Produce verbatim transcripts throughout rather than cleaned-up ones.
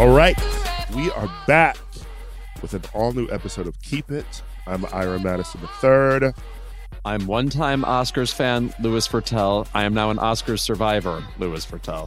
All right, we are back with an all-new episode of Keep It. I'm Ira Madison the third. I'm one-time Oscars fan, Louis Vertel. I am now an Oscars survivor, Louis Vertel.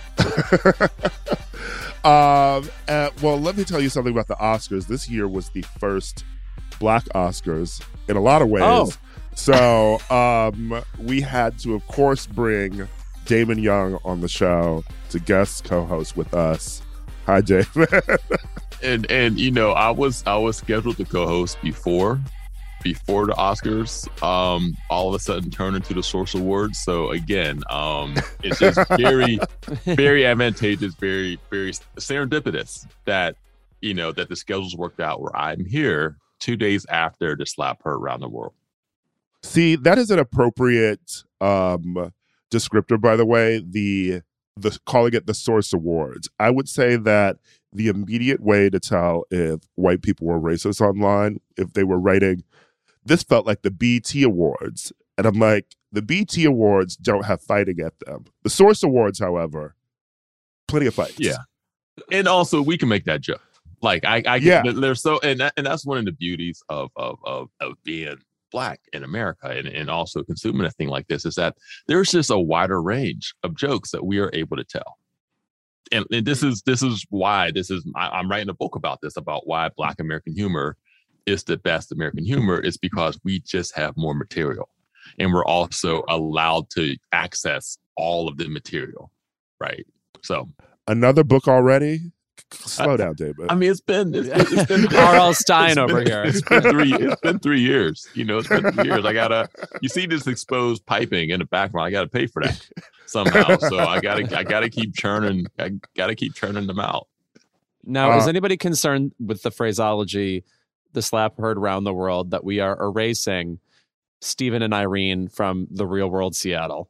um, uh, well, let me tell you something about the Oscars. This year was the first Black Oscars in a lot of ways. Oh. So um, we had to, of course, bring Damon Young on the show to guest co-host with us. Hi, Damon. and and you know, I was I was scheduled to co-host before before the Oscars. Um, all of a sudden turned into the Source Awards. So again, um, it's just very very advantageous, very very serendipitous that you know that the schedules worked out where I'm here two days after the slap heard around the world. See, that is an appropriate um, descriptor, by the way. The the calling it the Source Awards. I would say that the immediate way to tell if white people were racist online, if they were writing, this felt like the B E T Awards. And I'm like, the B E T Awards don't have fighting at them. The Source Awards, however, plenty of fights. Yeah. And also we can make that joke. Like I, I yeah. there's so and that, and that's one of the beauties of of of, of being Black in America and, and also consuming a thing like this is that there's just a wider range of jokes that we are able to tell. And, and this is this is why this is I, I'm writing a book about this, about why Black American humor is the best American humor, is because we just have more material and we're also allowed to access all of the material. Right. So another book already. Slow I, down, David. I mean, it's been it's been, it's been R L Stein over been, here. It's been three. It's been three years. You know, it's been three years. I gotta. You see this exposed piping in the background. I gotta pay for that somehow. So I gotta. I gotta keep churning. I gotta keep churning them out. Now, uh, is anybody concerned with the phraseology, the slap heard around the world, that we are erasing Stephen and Irene from The Real World Seattle?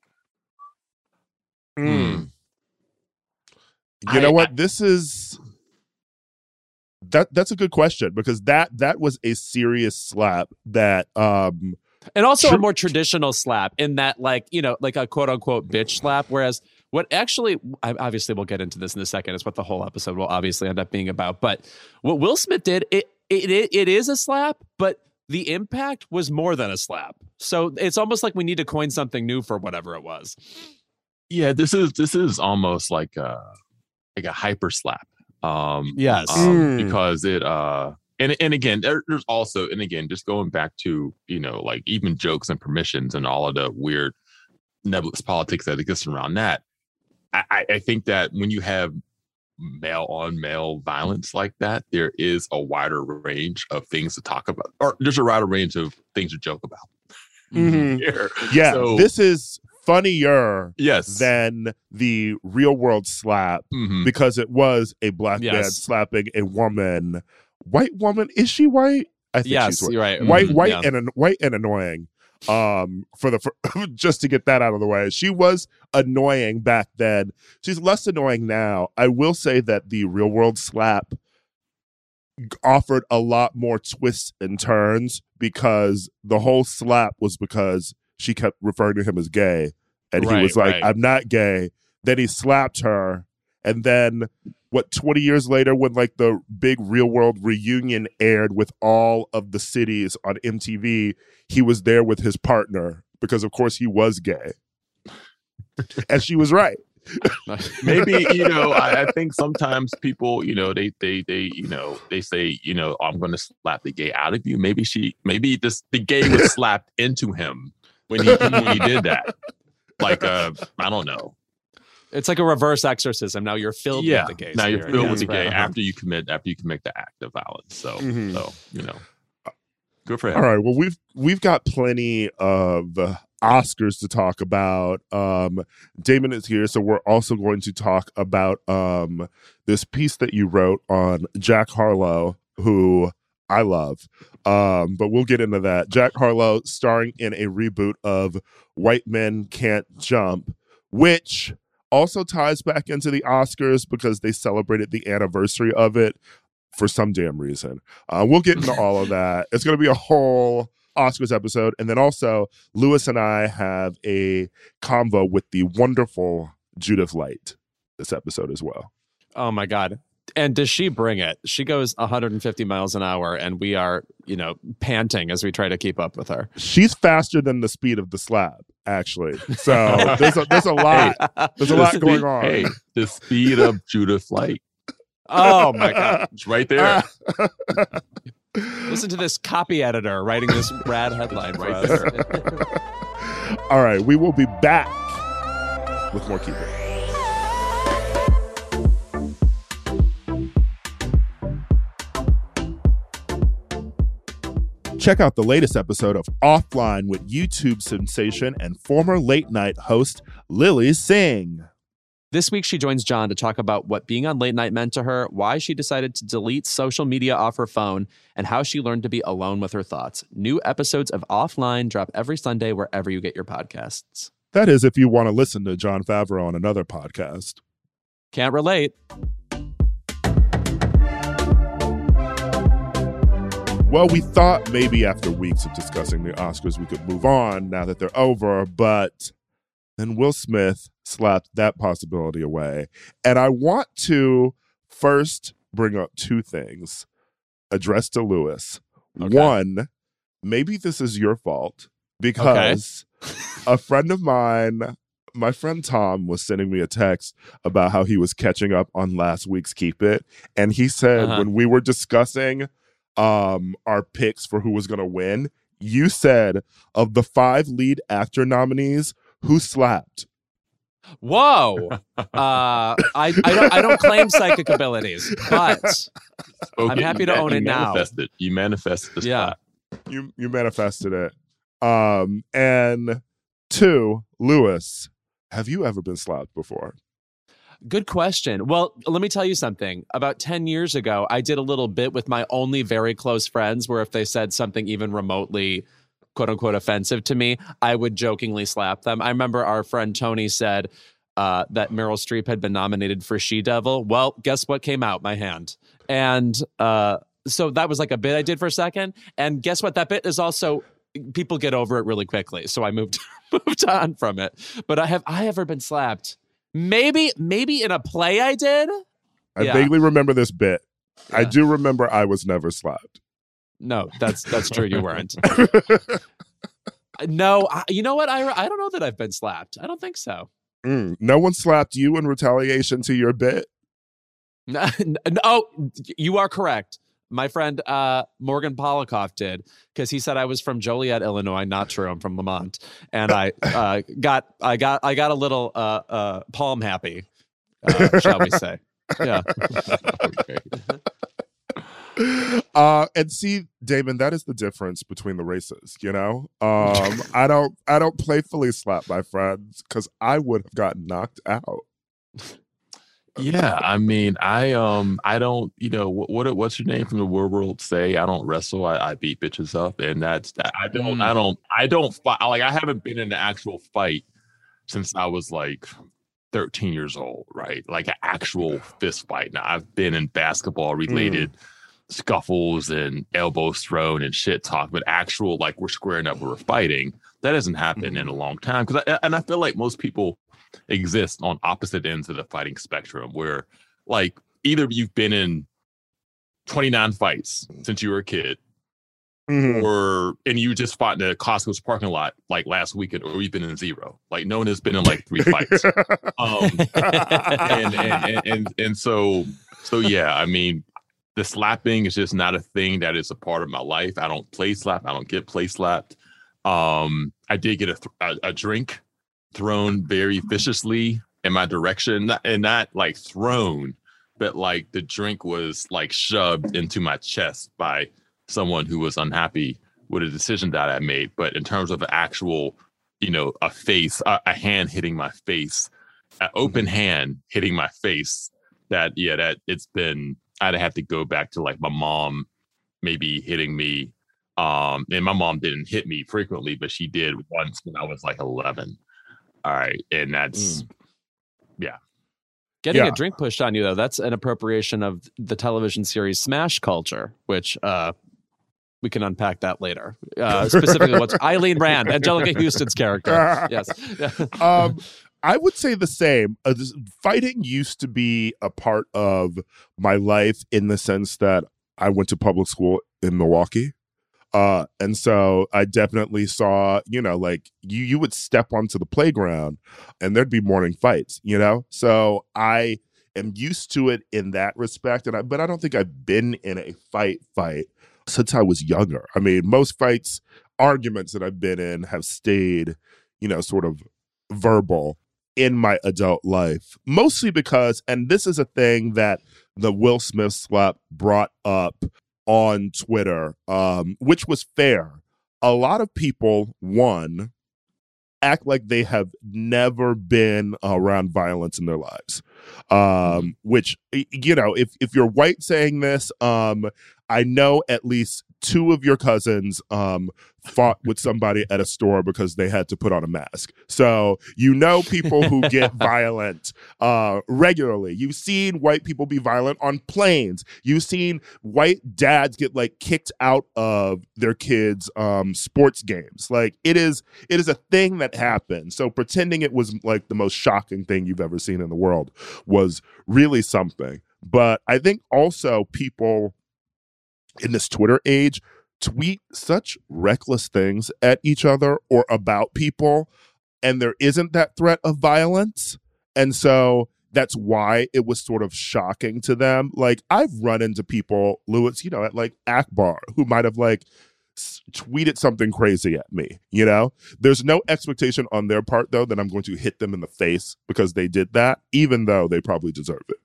Hmm. You know I, what? I, this is that. That's a good question, because that that was a serious slap. That um, and also tr- a more traditional slap in that, like you know, like a quote unquote bitch slap. Whereas what actually, obviously, we'll get into this in a second. It's what the whole episode will obviously end up being about. But what Will Smith did, it it it, it is a slap, but the impact was more than a slap. So it's almost like we need to coin something new for whatever it was. Yeah, this is this is almost like a. like a hyper slap. Um, yes. Um, mm. Because it, uh, and, and again, there, there's also, and again, just going back to, you know, like even jokes and permissions and all of the weird nebulous politics that exists around that. I, I think that when you have male on male violence like that, there is a wider range of things to talk about, or there's a wider range of things to joke about. Mm-hmm. Yeah, so, this is funnier yes. than the Real World slap, mm-hmm. because it was a black yes. man slapping a woman. White woman, is she white? I think yes, she's white. You're right. White, mm-hmm. white, yeah. and white and annoying. Um, for the for, just to get that out of the way, she was annoying back then. She's less annoying now. I will say that the Real World slap offered a lot more twists and turns, because the whole slap was because she kept referring to him as gay, and right, he was like, right. I'm not gay. Then he slapped her, and then what, twenty years later, when like the big Real World reunion aired with all of the cities on M T V, he was there with his partner, because of course he was gay. And she was right. Maybe, you know, I, I think sometimes people, you know, they, they, they, you know, they say, you know, I'm going to slap the gay out of you. Maybe she, maybe this, the gay was slapped into him when he, when he did that. Like, uh, I don't know. It's like a reverse exorcism. Now you're filled yeah. with the gay. Now you're filled yeah, with the gay right. after you commit, after you commit the act of violence. So, mm-hmm. so, you know, good for him. All right. Well, we've, we've got plenty of uh, Oscars to talk about. Um, Damon is here, so we're also going to talk about um, this piece that you wrote on Jack Harlow, who I love. Um, but we'll get into that. Jack Harlow starring in a reboot of White Men Can't Jump, which also ties back into the Oscars because they celebrated the anniversary of it for some damn reason. Uh, we'll get into all of that. It's going to be a whole Oscars episode. And then also, Louis and I have a convo with the wonderful Judith Light this episode as well. Oh my God. And does she bring it? She goes one hundred fifty miles an hour, and we are, you know, panting as we try to keep up with her. She's faster than the speed of the slab, actually. So there's a, there's a lot. Hey, there's a lot speed, going on. Hey, the speed of Judah Flight. Oh my God. It's right there. Listen to this copy editor writing this rad headline right there. All right, we will be back with more Keep It. Check out the latest episode of Offline with YouTube sensation and former late night host Lily Singh. This week, she joins John to talk about what being on late night meant to her, why she decided to delete social media off her phone, and how she learned to be alone with her thoughts. New episodes of Offline drop every Sunday wherever you get your podcasts. That is, if you want to listen to Jon Favreau on another podcast. Can't relate. Well, we thought maybe after weeks of discussing the Oscars, we could move on now that they're over, but then Will Smith slapped that possibility away. And I want to first bring up two things addressed to Lewis. Okay. One, maybe this is your fault because okay. a friend of mine, my friend Tom, was sending me a text about how he was catching up on last week's Keep It. And he said uh-huh. when we were discussing um, our picks for who was going to win, you said of the five lead actor nominees, who slapped? Whoa. Uh, I, I, don't, I don't claim psychic abilities, but okay, I'm happy to you, own you it now. Manifested. You manifested the yeah. slap. You, you manifested it. Um, and two, Lewis, have you ever been slapped before? Good question. Well, let me tell you something. About ten years ago, I did a little bit with my only very close friends where if they said something even remotely quote unquote offensive to me, I would jokingly slap them. I remember our friend Tony said uh, that Meryl Streep had been nominated for She-Devil. Well, guess what came out? My hand. And uh, so that was like a bit I did for a second. And guess what? That bit is also, people get over it really quickly. So I moved moved on from it. But I have I ever been slapped? Maybe, maybe in a play I did. I yeah. vaguely remember this bit. Yeah. I do remember I was never slapped. No, that's that's true. You weren't. No, I, you know what? I, I don't know that I've been slapped. I don't think so. Mm, no one slapped you in retaliation to your bit? No, no, oh, you are correct. My friend uh, Morgan Polikoff did, because he said I was from Joliet, Illinois. Not true. I'm from Lamont, and I uh, got I got I got a little uh, uh, palm happy, uh, shall we say? Yeah. Okay. Uh, and see, Damon, that is the difference between the races. You know, um, I don't I don't playfully slap my friends because I would have gotten knocked out. Yeah, I mean, I um, I don't, you know, what, what what's your name from the War World say? I don't wrestle, I, I beat bitches up, and that's that. I don't, mm. I don't, I don't fight. Like, I haven't been in an actual fight since I was like thirteen years old, right? Like an actual fist fight. Now, I've been in basketball related mm. scuffles and elbows thrown and shit talk, but actual like we're squaring up, we're fighting. That hasn't happened mm. in a long time. Because I, and I feel like most people exist on opposite ends of the fighting spectrum where like either you've been in twenty-nine fights since you were a kid mm-hmm. or and you just fought in a Costco's parking lot like last weekend, or you've been in zero. Like no one has been in like three fights. um and, and, and and and so so yeah, I mean the slapping is just not a thing that is a part of my life. I don't play slap. I don't get play slapped. um I did get a, th- a, a drink thrown very viciously in my direction, not, and not like thrown, but like the drink was like shoved into my chest by someone who was unhappy with a decision that I made. But in terms of actual, you know, a face, a, a hand hitting my face, an open hand hitting my face, that, yeah, that it's been, I'd have to go back to like my mom maybe hitting me. Um, and my mom didn't hit me frequently, but she did once when I was like eleven. All right. And that's, mm. yeah. Getting yeah. a drink pushed on you, though, that's an appropriation of the television series Smash Culture, which uh, we can unpack that later. Uh, specifically, what's Eileen Rand, Angelica Houston's character. Yes. um, I would say the same. Uh, this- fighting used to be a part of my life in the sense that I went to public school in Milwaukee. Uh, and so I definitely saw, you know, like you you would step onto the playground and there'd be morning fights, you know? So I am used to it in that respect. And I, but I don't think I've been in a fight fight since I was younger. I mean, most fights, arguments that I've been in have stayed, you know, sort of verbal in my adult life, mostly because, and this is a thing that the Will Smith slap brought up on Twitter, um, which was fair. A lot of people, one, act like they have never been around violence in their lives. Um, which, you know, if if you're white saying this, um, I know at least two of your cousins um, fought with somebody at a store because they had to put on a mask. So you know people who get violent uh, regularly. You've seen white people be violent on planes. You've seen white dads get like kicked out of their kids' um, sports games. Like it is, it is a thing that happened. So pretending it was like the most shocking thing you've ever seen in the world was really something. But I think also people in this Twitter age tweet such reckless things at each other or about people, and there isn't that threat of violence. And so that's why it was sort of shocking to them. Like I've run into people, Lewis, you know, at like Akbar, who might have like s- tweeted something crazy at me, you know? There's no expectation on their part, though, that I'm going to hit them in the face because they did that, even though they probably deserve it.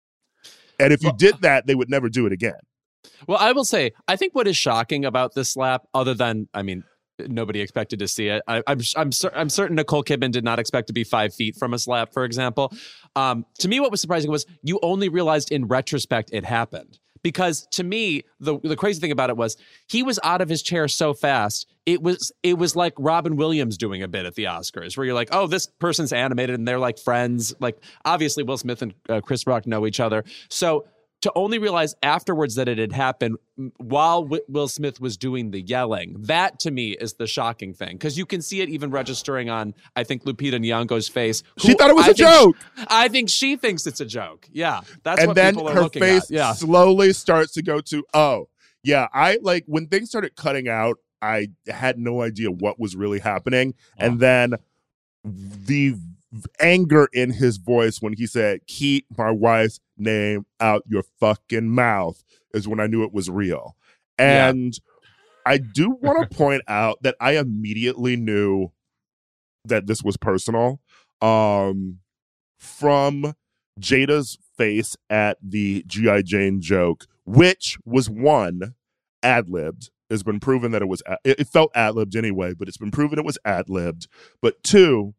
And if you Well, did that, they would never do it again. Well, I will say, I think what is shocking about this slap, other than, I mean, nobody expected to see it. I, I'm I'm cer- I'm certain Nicole Kidman did not expect to be five feet from a slap, for example. Um, to me, what was surprising was you only realized in retrospect it happened. Because to me, the the crazy thing about it was he was out of his chair so fast. It was it was like Robin Williams doing a bit at the Oscars, where you're like, oh, this person's animated and they're like friends. Like obviously, Will Smith and uh, Chris Rock know each other. So to only realize afterwards that it had happened while w- Will Smith was doing the yelling, that to me is the shocking thing. Because you can see it even registering on, I think, Lupita Nyong'o's face. She thought it was I a think joke. She, I think she thinks it's a joke. Yeah, that's and what then people are her looking face at. Yeah. slowly starts to go to, oh, yeah, I like when things started cutting out, I had no idea what was really happening. Oh. And then the anger in his voice when he said, keep my wife's name out your fucking mouth, is when I knew it was real. And yeah. I do want to point out that I immediately knew that this was personal um, from Jada's face at the G I. Jane joke, which was one, ad-libbed. It's been proven that it was, it felt ad-libbed anyway, but it's been proven it was ad-libbed. But two,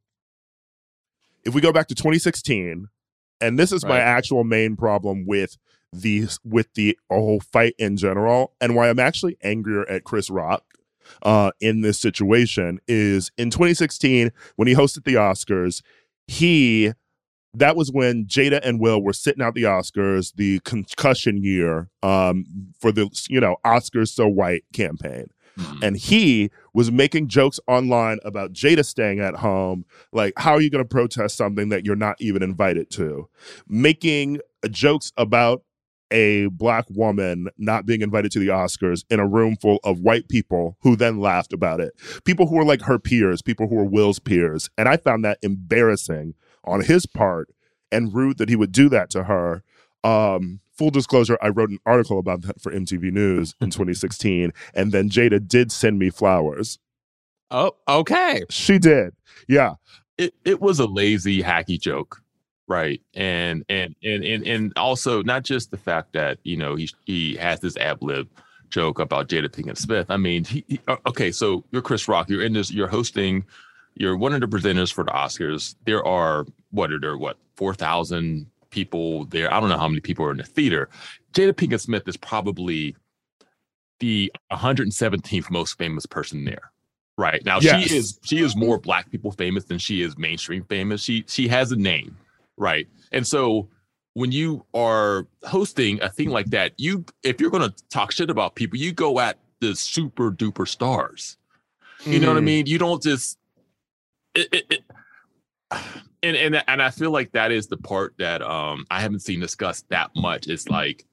if we go back to twenty sixteen, and this is right. my actual main problem with the with the whole fight in general, and why I'm actually angrier at Chris Rock uh, in this situation, is in twenty sixteen when he hosted the Oscars, he that was when Jada and Will were sitting out the Oscars, the concussion year um, for the you know Oscars So White campaign. Mm-hmm. And he was making jokes online about Jada staying at home. Like, how are you going to protest something that you're not even invited to? Making jokes about a black woman not being invited to the Oscars in a room full of white people who then laughed about it. People who were like her peers, people who were Will's peers. And I found that embarrassing on his part and rude that he would do that to her. Um, full disclosure, I wrote an article about that for M T V News in twenty sixteen, and then Jada did send me flowers. Oh, okay. She did. Yeah. It it was a lazy, hacky joke, right? And and and and and also not just the fact that, you know, he he has this ad-lib joke about Jada Pinkett Smith. I mean, he, he, okay, so you're Chris Rock, you're in this, you're hosting, you're one of the presenters for the Oscars. There are what are there what four thousand people there. I don't know how many people are in the theater. Jada Pinkett Smith is probably the one hundred seventeenth most famous person there. Right. Now, yes. she is she is more black people famous than she is mainstream famous. She she has a name. Right. And so when you are hosting a thing like that, you if you're going to talk shit about people, you go at the super duper stars. You mm. know what I mean? You don't just it, it, it, and and and I feel like that is the part that um I haven't seen discussed that much. It's like,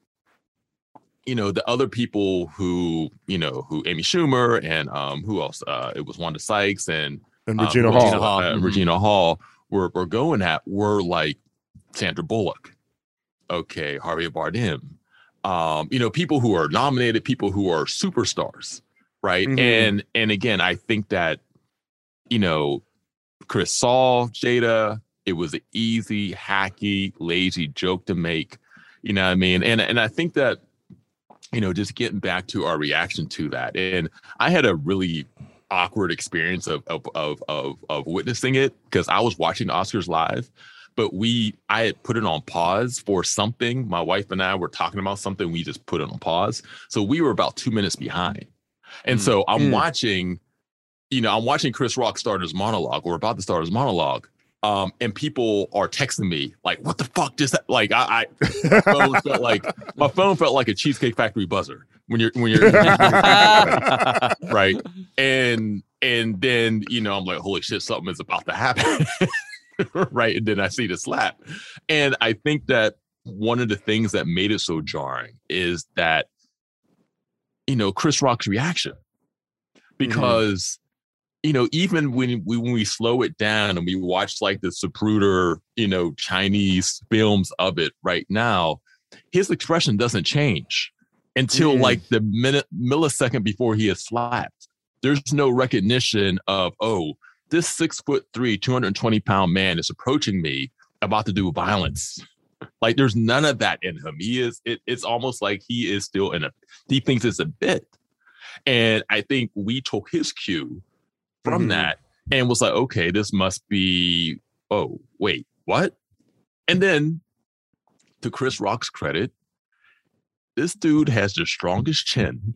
you know, the other people who, you know, who Amy Schumer and um who else? Uh, it was Wanda Sykes and And um, Regina who else? Hall. Hall. Uh, Mhm. Regina Hall were were going at were like Sandra Bullock, okay, Harvey Bardem, um, you know, people who are nominated, people who are superstars, right? Mhm. And and again, I think that, you know, Chris saw Jada. It was an easy, hacky, lazy joke to make. You know what I mean? And and I think that, you know, just getting back to our reaction to that. And I had a really awkward experience of of of of, of witnessing it because I was watching the Oscars live, but we I had put it on pause for something. My wife and I were talking about something. We just put it on pause. So we were about two minutes behind. And Mm. so I'm Mm. watching, you know, I'm watching Chris Rock start his monologue or about to start his monologue. Um, and people are texting me like, "What the fuck just that?" Like, I, I my phone felt like my phone felt like a Cheesecake Factory buzzer when you're when you're, when you're right. And and then, you know, I'm like, "Holy shit, something is about to happen," right? And then I see the slap, and I think that one of the things that made it so jarring is that, you know, Chris Rock's reaction, because. You know, even when we when we slow it down and we watch like the Zapruder, you know, Chinese films of it right now, his expression doesn't change until Mm. like the minute millisecond before he is slapped. There's no recognition of, oh, this six foot three, two hundred twenty pound man is approaching me about to do violence. Like there's none of that in him. He is, it, it's almost like he is still in a, he thinks it's a bit. And I think we took his cue from Mhm. that and was like, okay, this must be, oh, wait, what? And then to Chris Rock's credit, this dude has the strongest chin.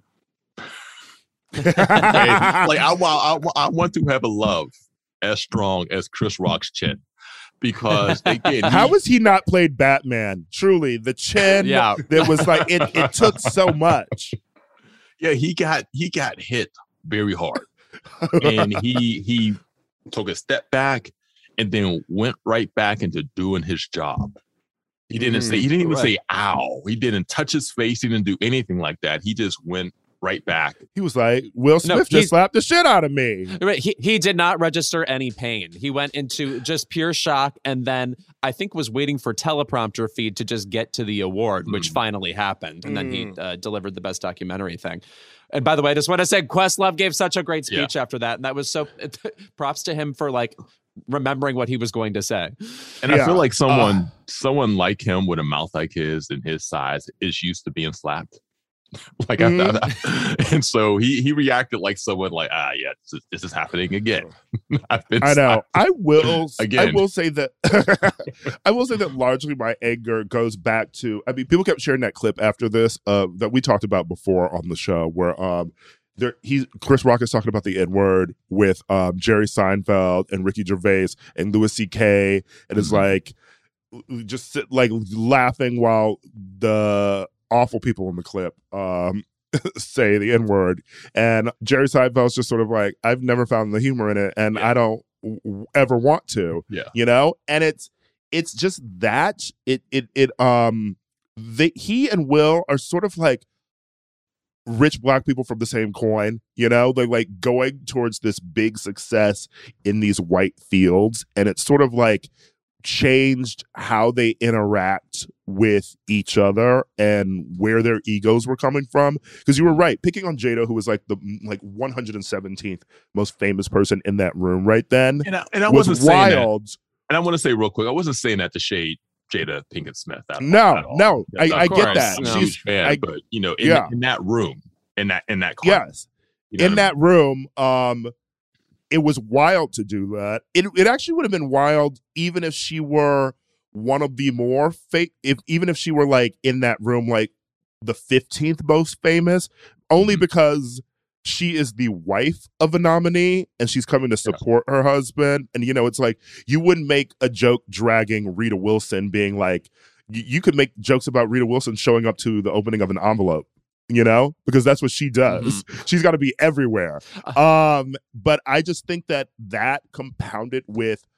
like, like I, I, I want to have a love as strong as Chris Rock's chin. Because again, How he, was he not played Batman? Truly, the chin Yeah. that was like it. It took so much. yeah, he got he got hit very hard. And he he took a step back and then went right back into doing his job. He didn't Mm, say he didn't even right. say ow. He didn't touch his face. He didn't do anything like that. He just went right back. He was like, Will Smith No, just he's- slapped the shit out of me. Right, He he did not register any pain. He went into just pure shock, and then I think was waiting for teleprompter feed to just get to the award, which Mm. finally happened, and then he Mm. uh, delivered the best documentary thing. And by the way, I just want to say, Questlove gave such a great speech after that, and that was so. Props to him for like remembering what he was going to say. And Yeah. I feel like someone Uh. someone like him with a mouth like his and his size is used to being slapped. like Mhm. I thought, and so he he reacted like someone like, ah, yeah, this is, this is happening again. I've been I know. slapped. I will. I Again. will say that. I will say that largely my anger goes back to. I mean, people kept sharing that clip after this uh, that we talked about before on the show, where um, there he's Chris Rock is talking about the N word with um Jerry Seinfeld and Ricky Gervais and Louis C K, and it's Mhm. like just sit, like laughing while the awful people in the clip um say the N word, and Jerry Seinfeld's just sort of like, I've never found the humor in it, and Yeah. I don't w- w- ever want to, Yeah. you know. And it's it's just that it it it um they he and Will are sort of like rich black people from the same coin, you know. They're like going towards this big success in these white fields, and it's sort of like changed how they interact with each other and where their egos were coming from. Because you were right, picking on Jada, who was like the like one hundred seventeenth most famous person in that room right then, And I, and I was wasn't saying that. wild. And I want to say real quick, I wasn't saying that to shade Jada Pinkett Smith. At, No, at all. no, I, Of I course, get that. I'm a No. huge fan, I- but you know, in, Yeah. in that room, in that in that car, Yes, you know in what I that room, um, it was wild to do that. It it actually would have been wild even if she were one of the more fake. If even if she were like in that room, like the fifteenth most famous, only Mhm. because she is the wife of a nominee and she's coming to support her husband. And you know, it's like you wouldn't make a joke dragging Rita Wilson, being like, you, you could make jokes about Rita Wilson showing up to the opening of an envelope. You know, because that's what she does. She's got to be everywhere. Um, but I just think that that compounded with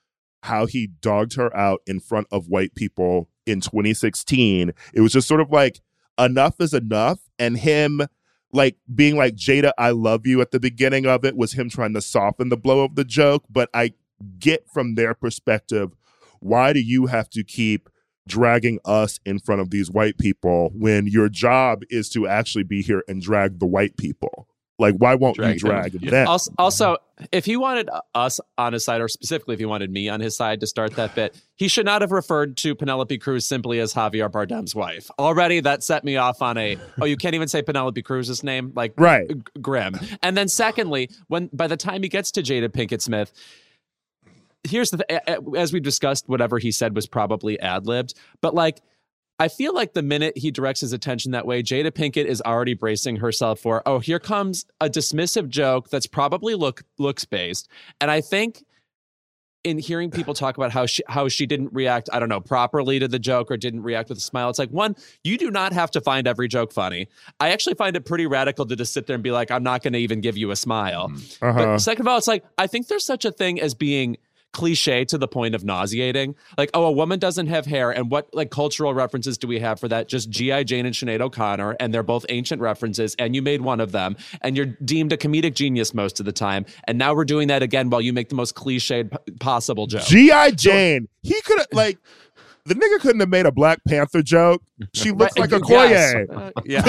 how he dogged her out in front of white people in twenty sixteen. It was just sort of like, enough is enough. And him like being like, Jada, I love you at the beginning of it was him trying to soften the blow of the joke. But I get from their perspective, why do you have to keep dragging us in front of these white people when your job is to actually be here and drag the white people? Like, why won't Drag you drag them. them? Yeah. Also, also, if he wanted us on his side, or specifically if he wanted me on his side to start that bit, he should not have referred to Penelope Cruz simply as Javier Bardem's wife. Already, that set me off on a, oh, you can't even say Penelope Cruz's name? Like, Right. g- grim. And then secondly, when by the time he gets to Jada Pinkett Smith, here's the th- as we discussed, whatever he said was probably ad-libbed, but like, I feel like the minute he directs his attention that way, Jada Pinkett is already bracing herself for, oh, here comes a dismissive joke that's probably look looks based. And I think in hearing people talk about how she how she didn't react, I don't know, properly to the joke or didn't react with a smile, it's like, one, you do not have to find every joke funny. I actually find it pretty radical to just sit there and be like, I'm not going to even give you a smile. Uh-huh. But second of all, it's like, I think there's such a thing as being cliche to the point of nauseating. Like, oh, a woman doesn't have hair, and what like cultural references do we have for that? Just G I. Jane and Sinead O'Connor, and they're both ancient references, and you made one of them, and you're deemed a comedic genius most of the time, and now we're doing that again while you make the most cliched p- possible joke. G I. Jane, he could have, like, the nigga couldn't have made a Black Panther joke. She looks Right, like a yes. Koye. Uh,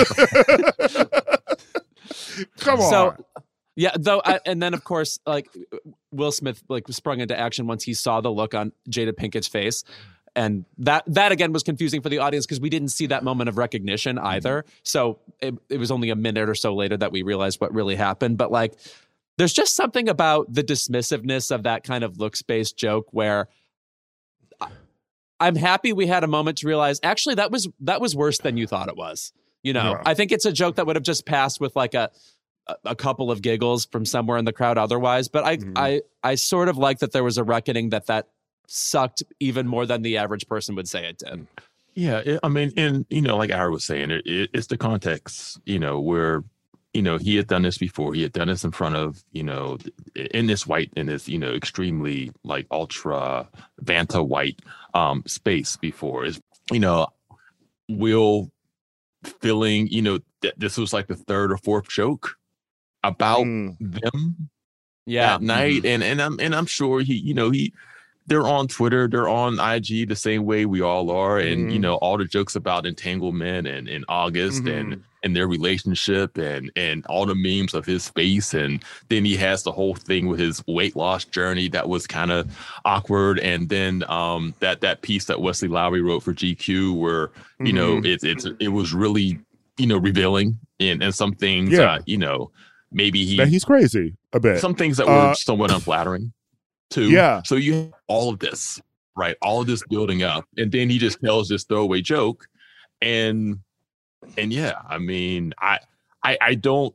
yeah. Come on. So, yeah, though, I, and then of course, like Will Smith, like sprung into action once he saw the look on Jada Pinkett's face, and that that again was confusing for the audience because we didn't see that moment of recognition either. So it, it was only a minute or so later that we realized what really happened. But like, there's just something about the dismissiveness of that kind of looks-based joke where I, I'm happy we had a moment to realize actually that was that was worse than you thought it was. You know, Yeah. I think it's a joke that would have just passed with like a. a couple of giggles from somewhere in the crowd otherwise. But I, Mhm. I, I sort of like that there was a reckoning that that sucked even more than the average person would say it did. Yeah, it, I mean, and you know, like Ira was saying, it, it, it's the context, you know, where, you know, he had done this before. He had done this in front of, you know, in this white, in this, you know, extremely like ultra Vanta white um, space before. Is, you know, Will feeling, you know, that this was like the third or fourth joke about Mm. them Yeah. that night, and and I'm and I'm sure he, you know, he they're on Twitter, they're on I G the same way we all are, and Mhm. you know, all the jokes about entanglement and in August Mhm. and and their relationship and and all the memes of his face, and then he has the whole thing with his weight loss journey that was kind of awkward, and then um that that piece that Wesley Lowery wrote for G Q where you know Mhm. it's it's it was really, you know, revealing, and and some things Yeah. uh, you know, maybe he That he's crazy a bit. some things that were Uh, somewhat unflattering too. Yeah. So you have all of this, right? All of this building up, and then he just tells this throwaway joke, and and yeah, I mean, I I I don't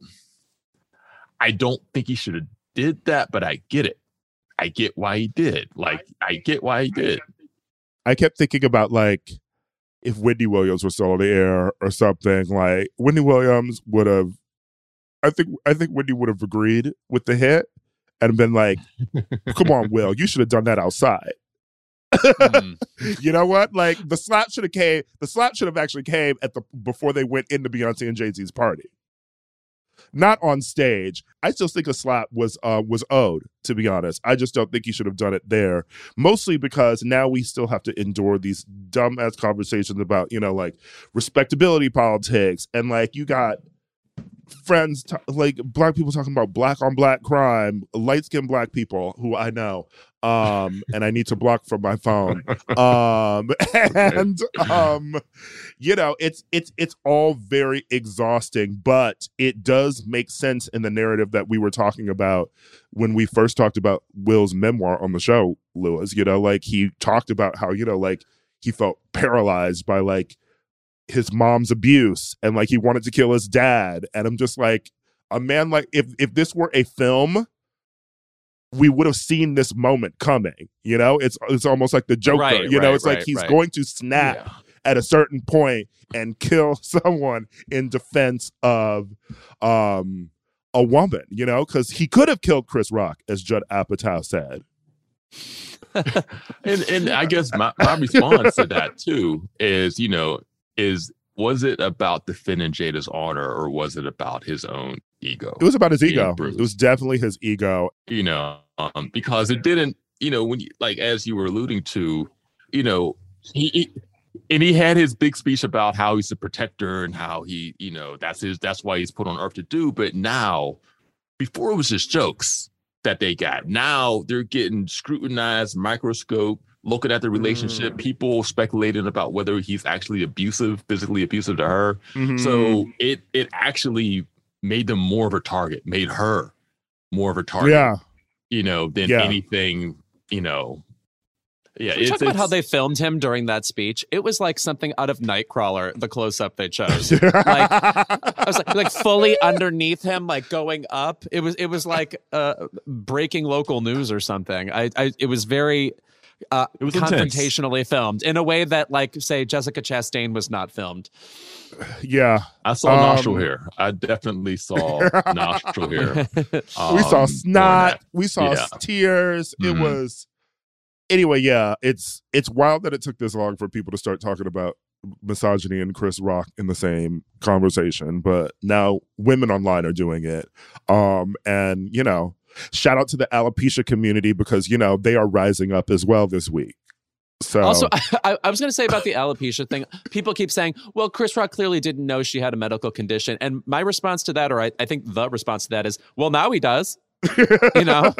I don't think he should have did that, but I get it. I get why he did. Like I get why he did. I kept thinking about, like, if Wendy Williams was still on the air or something, like, Wendy Williams would have, I think, I think Wendy would have agreed with the hit and been like, come on, Will, you should have done that outside. Mm. You know what? Like, the slap should have came, the slap should have actually came at the, before they went into Beyonce and Jay-Z's party. Not on stage. I still think a slap was uh, was owed, to be honest. I just don't think he should have done it there. Mostly because now we still have to endure these dumbass conversations about, you know, like respectability politics. And like you got friends, t- like black people talking about black on black crime, light skinned black people who I know. Um, and I need to block from my phone. Um, and um, you know, it's it's it's all very exhausting, but it does make sense in the narrative that we were talking about when we first talked about Will's memoir on the show, Lewis. You know, like he talked about how, you know, like he felt paralyzed by like his mom's abuse and like he wanted to kill his dad. And I'm just like, a man like if if this were a film, we would have seen this moment coming. You know, it's it's almost like the Joker. Right, you know, right, it's like right, he's right. going to snap Yeah. at a certain point and kill someone in defense of um a woman, you know, because he could have killed Chris Rock, as Judd Apatow said. and and I guess my, my response to that too is, you know, is was it about defending Jada's honor or was it about his own ego? It was about his ego. It was definitely his ego. You know, um, because it didn't, you know, when you, like, as you were alluding to, you know, he, he and he had his big speech about how he's a protector and how he, you know, that's his, that's why he's put on earth to do. But now, before it was just jokes that they got. Now they're getting scrutinized, microscope, looking at the relationship, mm. people speculating about whether he's actually abusive, physically abusive to her. Mm-hmm. So it it actually made them more of a target, made her more of a target, yeah. you know, than yeah. anything, you know. Yeah, it's, talk about how they filmed him during that speech. It was like something out of Nightcrawler, the close-up they chose. like, I was like, like fully underneath him, like going up. It was it was like uh, breaking local news or something. I, I it was very uh, it was confrontationally intense. Filmed in a way that, like, say, Jessica Chastain was not filmed. Yeah, I saw um, nostril hair. I definitely saw nostril hair. Um, we saw snot. We saw yeah. tears. Mm-hmm. It was. Anyway, yeah, it's it's wild that it took this long for people to start talking about misogyny and Chris Rock in the same conversation, but now women online are doing it. Um, and, you know, shout out to the alopecia community because, you know, they are rising up as well this week. So also, I, I was going to say about the alopecia thing, people keep saying, well, Chris Rock clearly didn't know she had a medical condition. And my response to that, or I, I think the response to that is, well, now he does. You know,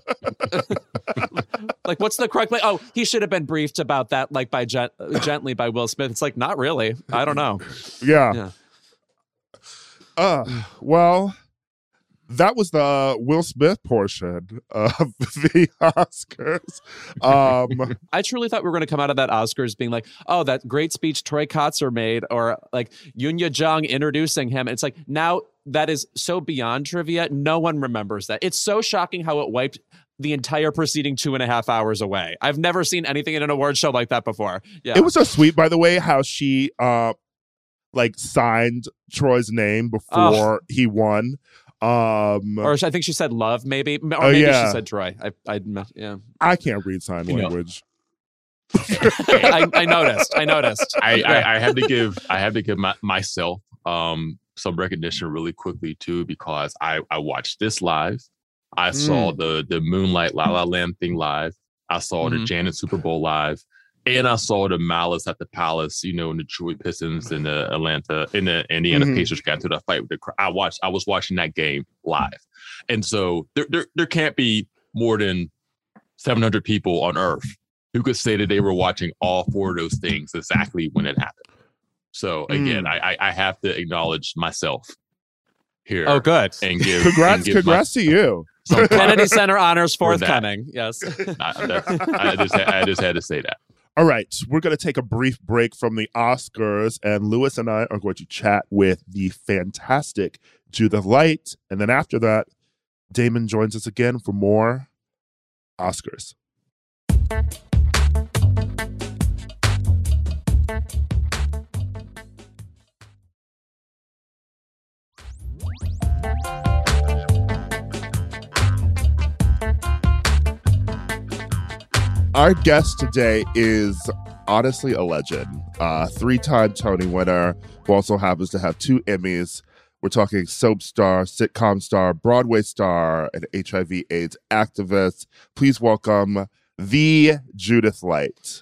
like, what's the correct way? Oh, he should have been briefed about that, like by gent- gently by Will Smith. It's like, not really. I don't know. Yeah. yeah. Uh, well, that was the Will Smith portion of the Oscars. Um, I truly thought we were going to come out of that Oscars being like, oh, that great speech Troy Kotzer made, or like Yunya Jung introducing him. It's like, now that is so beyond trivia. No one remembers that. It's so shocking how it wiped the entire preceding two and a half hours away. I've never seen anything in an award show like that before. Yeah, it was so sweet, by the way, how she uh, like signed Troy's name before oh. he won. Um, or I think she said love, maybe, or oh, maybe yeah. she said Troy. I, I, yeah. I can't read sign language. I, I noticed. I noticed. I, I, I had to give. I had to give my, myself um, some recognition really quickly too, because I, I watched this live. I mm. saw the the Moonlight La La Land thing live. I saw mm-hmm. the Janet Super Bowl live. And I saw the Malice at the Palace, you know, in the Detroit Pistons and the Atlanta and the Indiana mm-hmm. Pacers got into that fight with the crowd. I watched, I was watching that game live. And so there, there, there can't be more than seven hundred people on earth who could say that they were watching all four of those things exactly when it happened. So again, mm. I, I have to acknowledge myself here. Oh, good. And give congrats, and give congrats my, to you. Kennedy Center honors forthcoming. Yes. I, I, just, I just had to say that. All right, we're going to take a brief break from the Oscars, and Lewis and I are going to chat with the fantastic Judith Light. And then after that, Damon joins us again for more Oscars. Our guest today is honestly a legend, uh, three-time Tony winner, who also happens to have two Emmys. We're talking soap star, sitcom star, Broadway star, and H I V AIDS activist. Please welcome the Judith Light.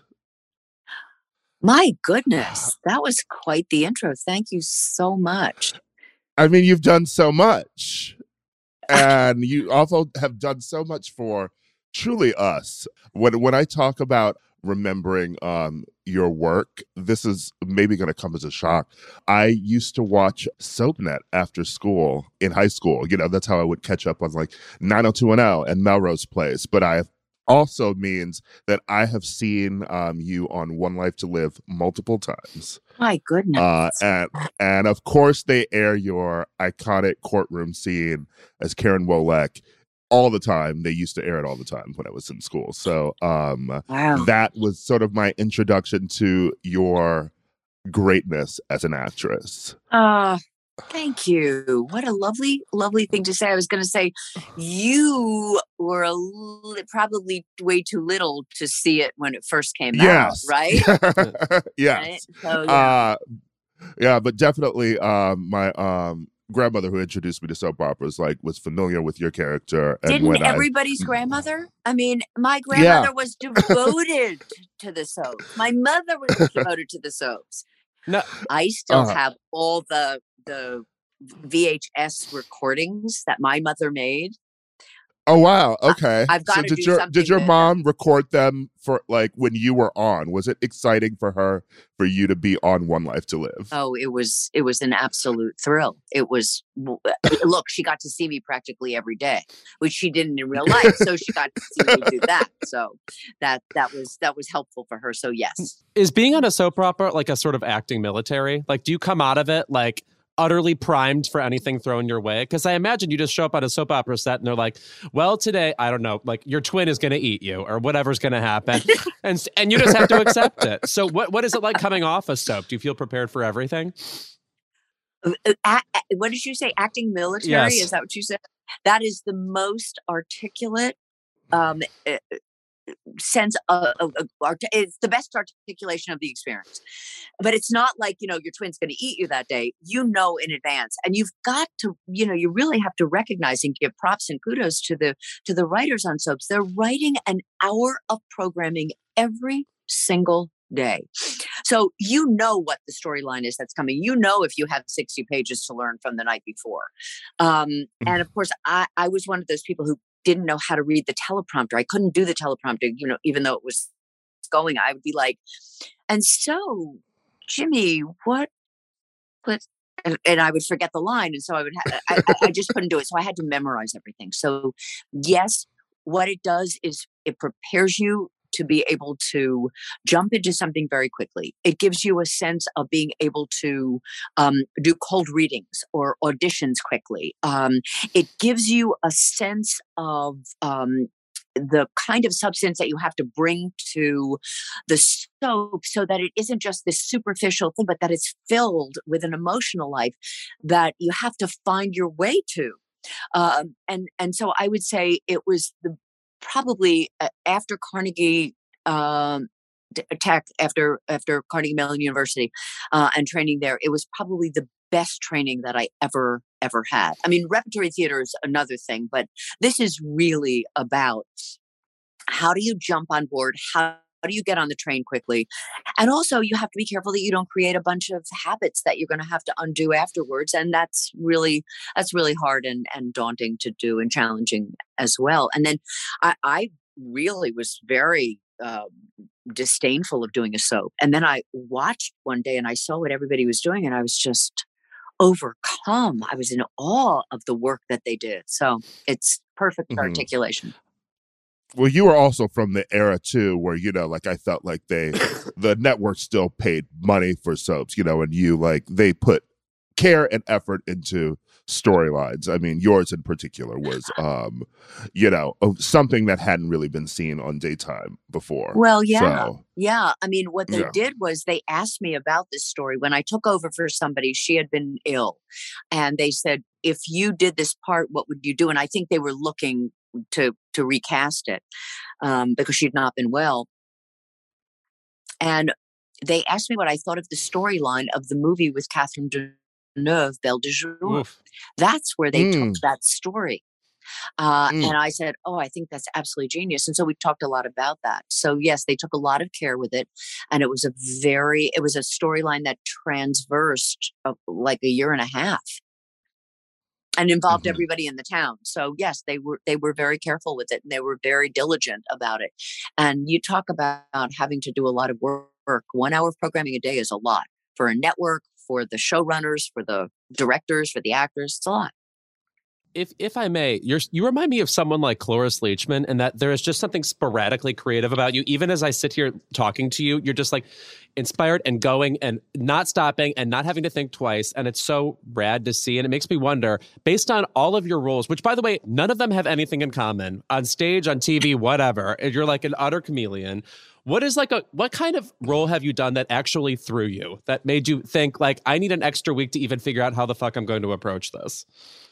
My goodness, that was quite the intro. Thank you so much. I mean, you've done so much, and you also have done so much for truly us. When when I talk about remembering um, your work, this is maybe going to come as a shock. I used to watch SoapNet after school in high school. You know, that's how I would catch up on like nine oh two one oh and Melrose Place. But I also means that I have seen um, you on One Life to Live multiple times. My goodness. Uh, and, and of course, they air your iconic courtroom scene as Karen Wolek all the time. They used to air it all the time when I was in school. So um, wow. that was sort of my introduction to your greatness as an actress. Uh, Thank you. What a lovely, lovely thing to say. I was going to say you were a li- probably way too little to see it when it first came out, Yes. right? Right? Yes. So yeah. Uh, yeah, but definitely um, my um, grandmother who introduced me to soap operas like was familiar with your character. And Didn't when I, everybody's grandmother? I mean, my Yeah. grandmother was devoted to the soaps. My mother was devoted to the soaps. No, I still Uh, have all the the V H S recordings that my mother made. oh wow, okay. I've So got to did do your something did your with them. mom record them for like when you were on? Was it exciting for her for you to be on One Life to Live? Oh, it was it was an absolute thrill. It was look, she got to see me practically every day, which she didn't in real life. So she got to see me do that. So that that was that was helpful for her. So yes. is being on a soap opera like a sort of acting military? Like, do you come out of it like utterly primed for anything thrown your way? Because I imagine you just show up on a soap opera set and they're like, well, today, I don't know, like your twin is going to eat you or whatever's going to happen. and and you just have to accept it. So what what is it like coming off a soap? Do you feel prepared for everything? Uh, a- a- what did you say? Acting military? Yes. Is that what you said? That is the most articulate um, uh, sense of, of, of art- it's the best articulation of the experience. But it's not like, you know, your twin's going to eat you that day. You know in advance, and you've got to, you know, you really have to recognize and give props and kudos to the to the writers on soaps. They're writing an hour of programming every single day. So you know what the storyline is that's coming. You know if you have sixty pages to learn from the night before. Um, and of course, I, I was one of those people who didn't know how to read the teleprompter. I couldn't do the teleprompter, you know, even though it was going. I would be like, and so, Jimmy, what, what? And, and I would forget the line. And so I would, ha- I, I, I just couldn't do it. So I had to memorize everything. So yes, what it does is it prepares you to be able to jump into something very quickly. It gives you a sense of being able to um, do cold readings or auditions quickly. Um, it gives you a sense of um, the kind of substance that you have to bring to the soap so that it isn't just this superficial thing, but that it's filled with an emotional life that you have to find your way to. Um, and, and so I would say it was the probably uh, after Carnegie um, Tech, after after Carnegie Mellon University, uh, and training there, it was probably the best training that I ever ever had. I mean, repertory theater is another thing, but this is really about how do you jump on board? How How do you get on the train quickly? And also, you have to be careful that you don't create a bunch of habits that you're going to have to undo afterwards. And that's really that's really hard and, and daunting to do and challenging as well. And then I, I really was very uh, disdainful of doing a soap. And then I watched one day and I saw what everybody was doing, and I was just overcome. I was in awe of the work that they did. So it's perfect Mhm. articulation. Well, you were also from the era too, where you know, like I felt like they, the network still paid money for soaps, you know, and you like they put care and effort into storylines. I mean, yours in particular was, um, you know, something that hadn't really been seen on daytime before. Well, yeah. So, Yeah. I mean, what they Yeah. did was they asked me about this story. When I took over for somebody, she had been ill. And they said, if you did this part, what would you do? And I think they were looking to to recast it um, because she'd not been well. And they asked me what I thought of the storyline of the movie with Catherine Deneuve, Belle de Jour. Oof. That's where they Mm. took that story. Uh, Mm. And I said, oh, I think that's absolutely genius. And so we talked a lot about that. So yes, they took a lot of care with it. And it was a very, it was a storyline that transversed uh, like a year and a half and involved Mhm. everybody in the town. So yes, they were, they were very careful with it and they were very diligent about it. And you talk about having to do a lot of work. One hour of programming a day is a lot for a network, for the showrunners, for the directors, for the actors. It's a lot. If if I may, you're, you remind me of someone like Cloris Leachman, and that there is just something sporadically creative about you. Even as I sit here talking to you, you're just like inspired and going and not stopping and not having to think twice. And it's so rad to see. And it makes me wonder, based on all of your roles, which, by the way, none of them have anything in common, on stage, on T V, whatever, you're like an utter chameleon. What is like a what kind of role have you done that actually threw you, that made you think like, I need an extra week to even figure out how the fuck I'm going to approach this?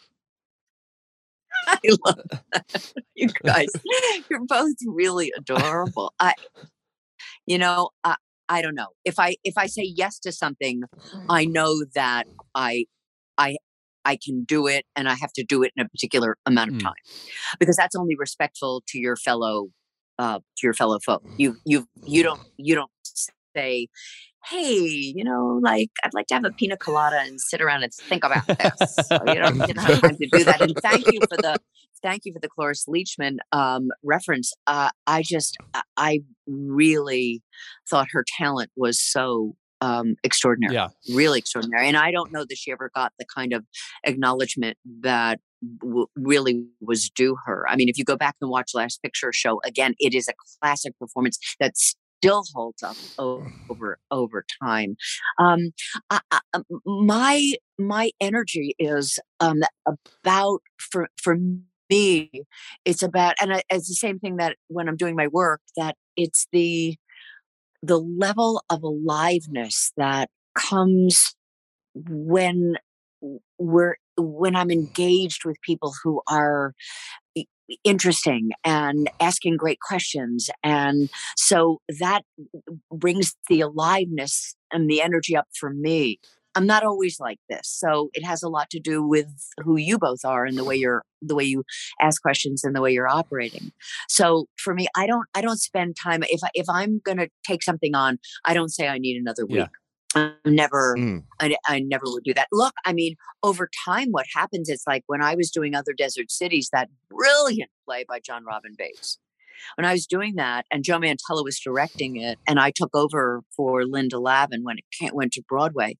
I love that. You guys, you're both really adorable. I, you know, I, I don't know. If I if I say yes to something, I know that I I I can do it, and I have to do it in a particular amount of Mm. time, because that's only respectful to your fellow uh, to your fellow folk. You you you don't you don't say, hey, you know, like, I'd like to have a pina colada and sit around and think about this. So you don't, you don't have time to do that. And thank you for the, thank you for the Cloris Leachman um, reference. Uh, I just, I- I really thought her talent was so um, extraordinary, Yeah. really extraordinary. And I don't know that she ever got the kind of acknowledgement that w- really was due her. I mean, if you go back and watch Last Picture Show again, it is a classic performance that's still holds up over over time. Um, I, I, my my energy is um, about for for me. It's about, and I, it's the same thing that when I'm doing my work, that it's the the level of aliveness that comes when we're when I'm engaged with people who are interesting and asking great questions. And so that brings the aliveness and the energy up for me. I'm not always like this. So it has a lot to do with who you both are and the way you're, the way you ask questions and the way you're operating. So for me, I don't, I don't spend time. If I, if I'm going to take something on, I don't say I need another week. Yeah. I never, Mm. I, I never would do that. Look, I mean, over time, what happens is, like when I was doing Other Desert Cities, that brilliant play by John Robin Bates. When I was doing that, and Joe Mantello was directing it, and I took over for Linda Lavin when it can't, went to Broadway.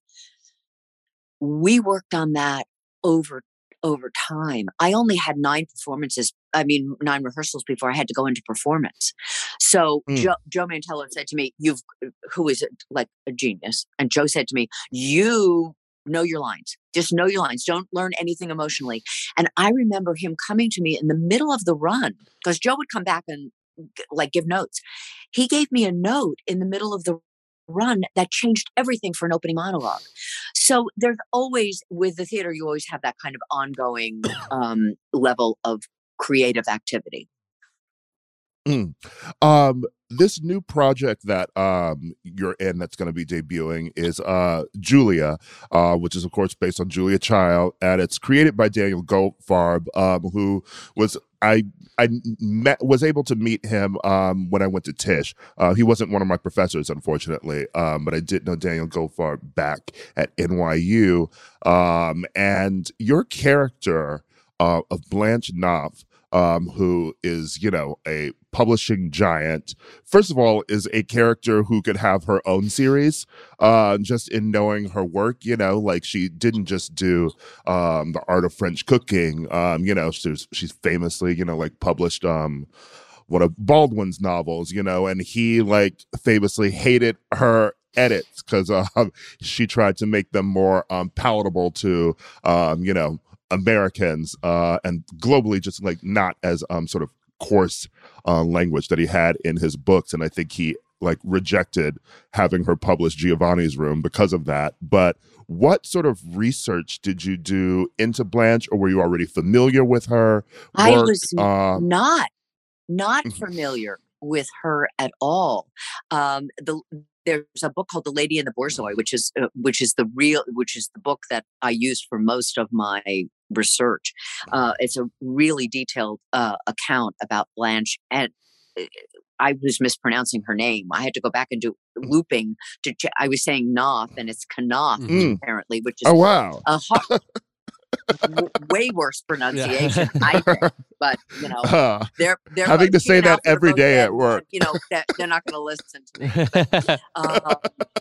We worked on that over over time. I only had nine performances. I mean, nine rehearsals before I had to go into performance. So Mm. Joe, Joe Mantello said to me, "You've who is like a genius," and Joe said to me, "You know your lines. Just know your lines. Don't learn anything emotionally." And I remember him coming to me in the middle of the run, because Joe would come back and like give notes. He gave me a note in the middle of the run that changed everything for an opening monologue. So there's always, with the theater, you always have that kind of ongoing um, level of creative activity. Mm. Um, this new project that um you're in that's going to be debuting is uh Julia, uh, which is of course based on Julia Child, and it's created by Daniel Goldfarb, um, who was I I met was able to meet him um when I went to Tisch. Uh, he wasn't one of my professors, unfortunately, um, but I did know Daniel Goldfarb back at N Y U, um, and your character uh, of Blanche Knopf, um, who is, you know, a publishing giant, first of all, is a character who could have her own series, uh, just in knowing her work, you know, like she didn't just do um, The Art of French Cooking, um, you know, she's, she's famously, you know, like published um, one of Baldwin's novels, you know, and he like famously hated her edits because um, she tried to make them more um, palatable to, um, you know, Americans uh, and globally, just like not as um, sort of coarse uh, language that he had in his books. And I think he like rejected having her publish Giovanni's Room because of that. But what sort of research did you do into Blanche, or were you already familiar with her work? I was Uh, not not Mhm. familiar with her at all. Um, the there's a book called The Lady and the Borzoi, which is uh, which is the real which is the book that I used for most of my research. Uh, it's a really detailed uh, account about Blanche, and uh, I was mispronouncing her name. I had to go back and do looping to. Ch- I was saying Knopf, and it's Knopf Mm. apparently, which is Oh, wow. a hard, w- way worse pronunciation, Yeah. I think. But you know, Uh, they're they're having both, to she say and that Alfred are every both day dead, at work. and, you know, that they're not going to listen to me. But, um,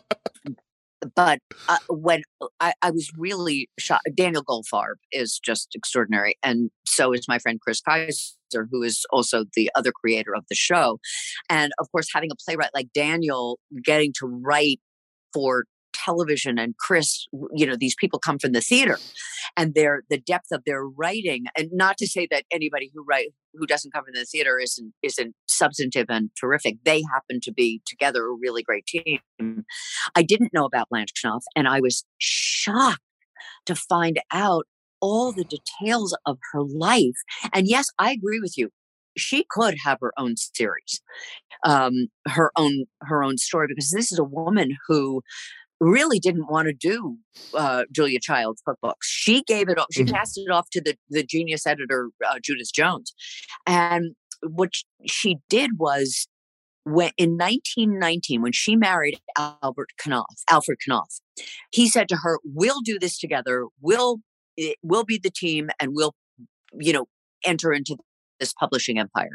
but uh, when I, I was really shocked, Daniel Goldfarb is just extraordinary, and so is my friend Chris Kaiser, who is also the other creator of the show. And of course, having a playwright like Daniel getting to write for television and Chris, you know, these people come from the theater, and their the depth of their writing. And not to say that anybody who write who doesn't come from the theater isn't isn't substantive and terrific. They happen to be together a really great team. I didn't know about Blanche Knopf, and I was shocked to find out all the details of her life. And yes, I agree with you. She could have her own series, um, her own her own story, because this is a woman who really didn't want to do uh, Julia Child's cookbooks. She gave it. She Mhm. passed it off to the the genius editor uh, Judith Jones, and what she did was, when in nineteen nineteen, when she married Albert Knopf, Alfred Knopf, he said to her, "We'll do this together. We'll it, we'll be the team, and we'll, you know, enter into this publishing empire."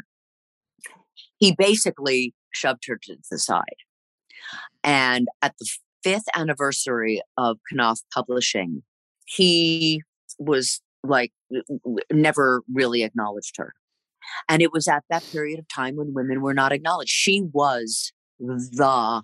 He basically shoved her to the side. And at the fifth anniversary of Knopf Publishing, he was like, never really acknowledged her. And it was at that period of time when women were not acknowledged. She was the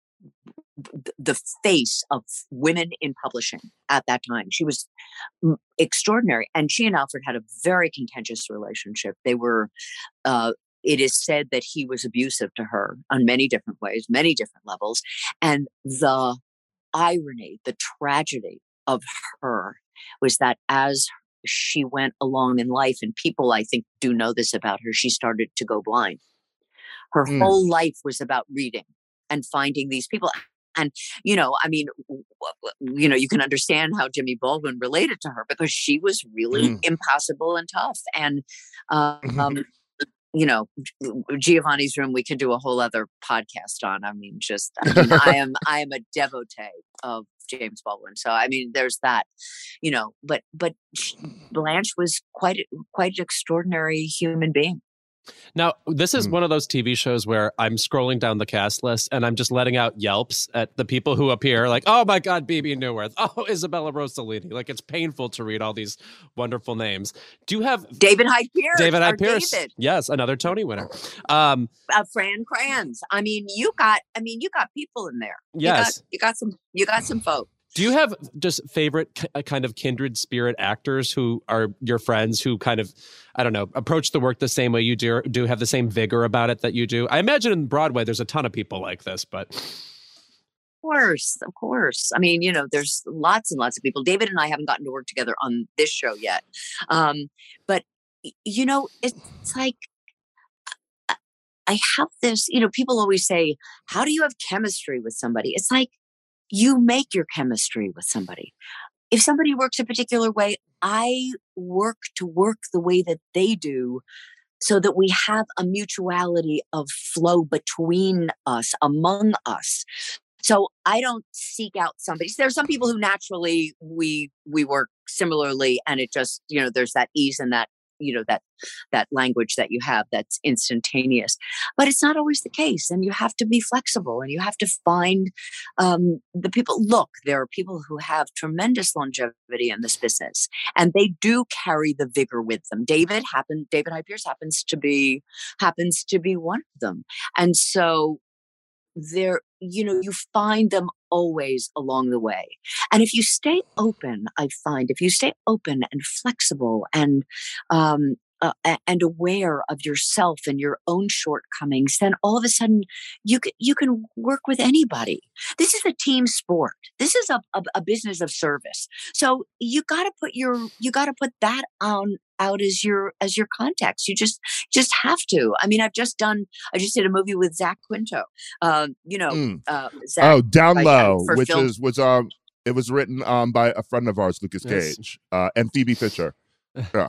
the face of women in publishing at that time. She was extraordinary. And she and Alfred had a very contentious relationship. They were, uh, it is said that he was abusive to her on many different ways, many different levels. And the irony, the tragedy of her was that as she went along in life, and people, I think, do know this about her, she started to go blind. Her Mm. whole life was about reading and finding these people. And, you know, I mean, you know, you can understand how Jimmy Baldwin related to her, because she was really Mm. impossible and tough. And, um, you know, Giovanni's Room, we could do a whole other podcast on. I mean, just, I mean, I am, I am a devotee of James Baldwin. So, I mean, there's that, you know, but, but Blanche was quite, quite an extraordinary human being. Now, this is Mm. one of those T V shows where I'm scrolling down the cast list and I'm just letting out yelps at the people who appear, like, oh my God, Bebe Neuwirth, oh, Isabella Rossellini. Like, it's painful to read all these wonderful names. Do you have David Hyde Pierce? David our Hyde Pierce? David. Yes, another Tony winner. Um, uh, Fran Kranz. I mean, you got. I mean, you got people in there. Yes. you got, you got some. You got some folk. Do you have just favorite k- kind of kindred spirit actors who are your friends who kind of, I don't know, approach the work the same way you do, do have the same vigor about it that you do? I imagine in Broadway there's a ton of people like this, but... Of course, of course. I mean, you know, there's lots and lots of people. David and I haven't gotten to work together on this show yet. Um, but, you know, it's like, I have this, you know, people always say, how do you have chemistry with somebody? It's like, you make your chemistry with somebody. If somebody works a particular way, I work to work the way that they do, so that we have a mutuality of flow between us, among us. So I don't seek out somebody. So there's some people who naturally we we work similarly, and it just, you know, there's that ease and that, you know, that that language that you have that's instantaneous. But it's not always the case, and you have to be flexible, and you have to find um, the people. Look, there are people who have tremendous longevity in this business, and they do carry the vigor with them. David happened. David Hyde Pierce happens to be happens to be one of them, and so there, you know, you find them always along the way. And if you stay open, I find if you stay open and flexible and um, uh, and aware of yourself and your own shortcomings, then all of a sudden you can you can work with anybody. This is a team sport. This is a, a, a business of service. So you got to put your you got to put that on out as your as your context. You just just have to. I mean, I've just done. I just did a movie with Zach Quinto. Um, you know, Mm. uh, Zach, Oh, Down by- Low, for which film- is was um it was written um by a friend of ours, Lucas Yes. Cage, uh, and Phoebe Fisher. Yeah.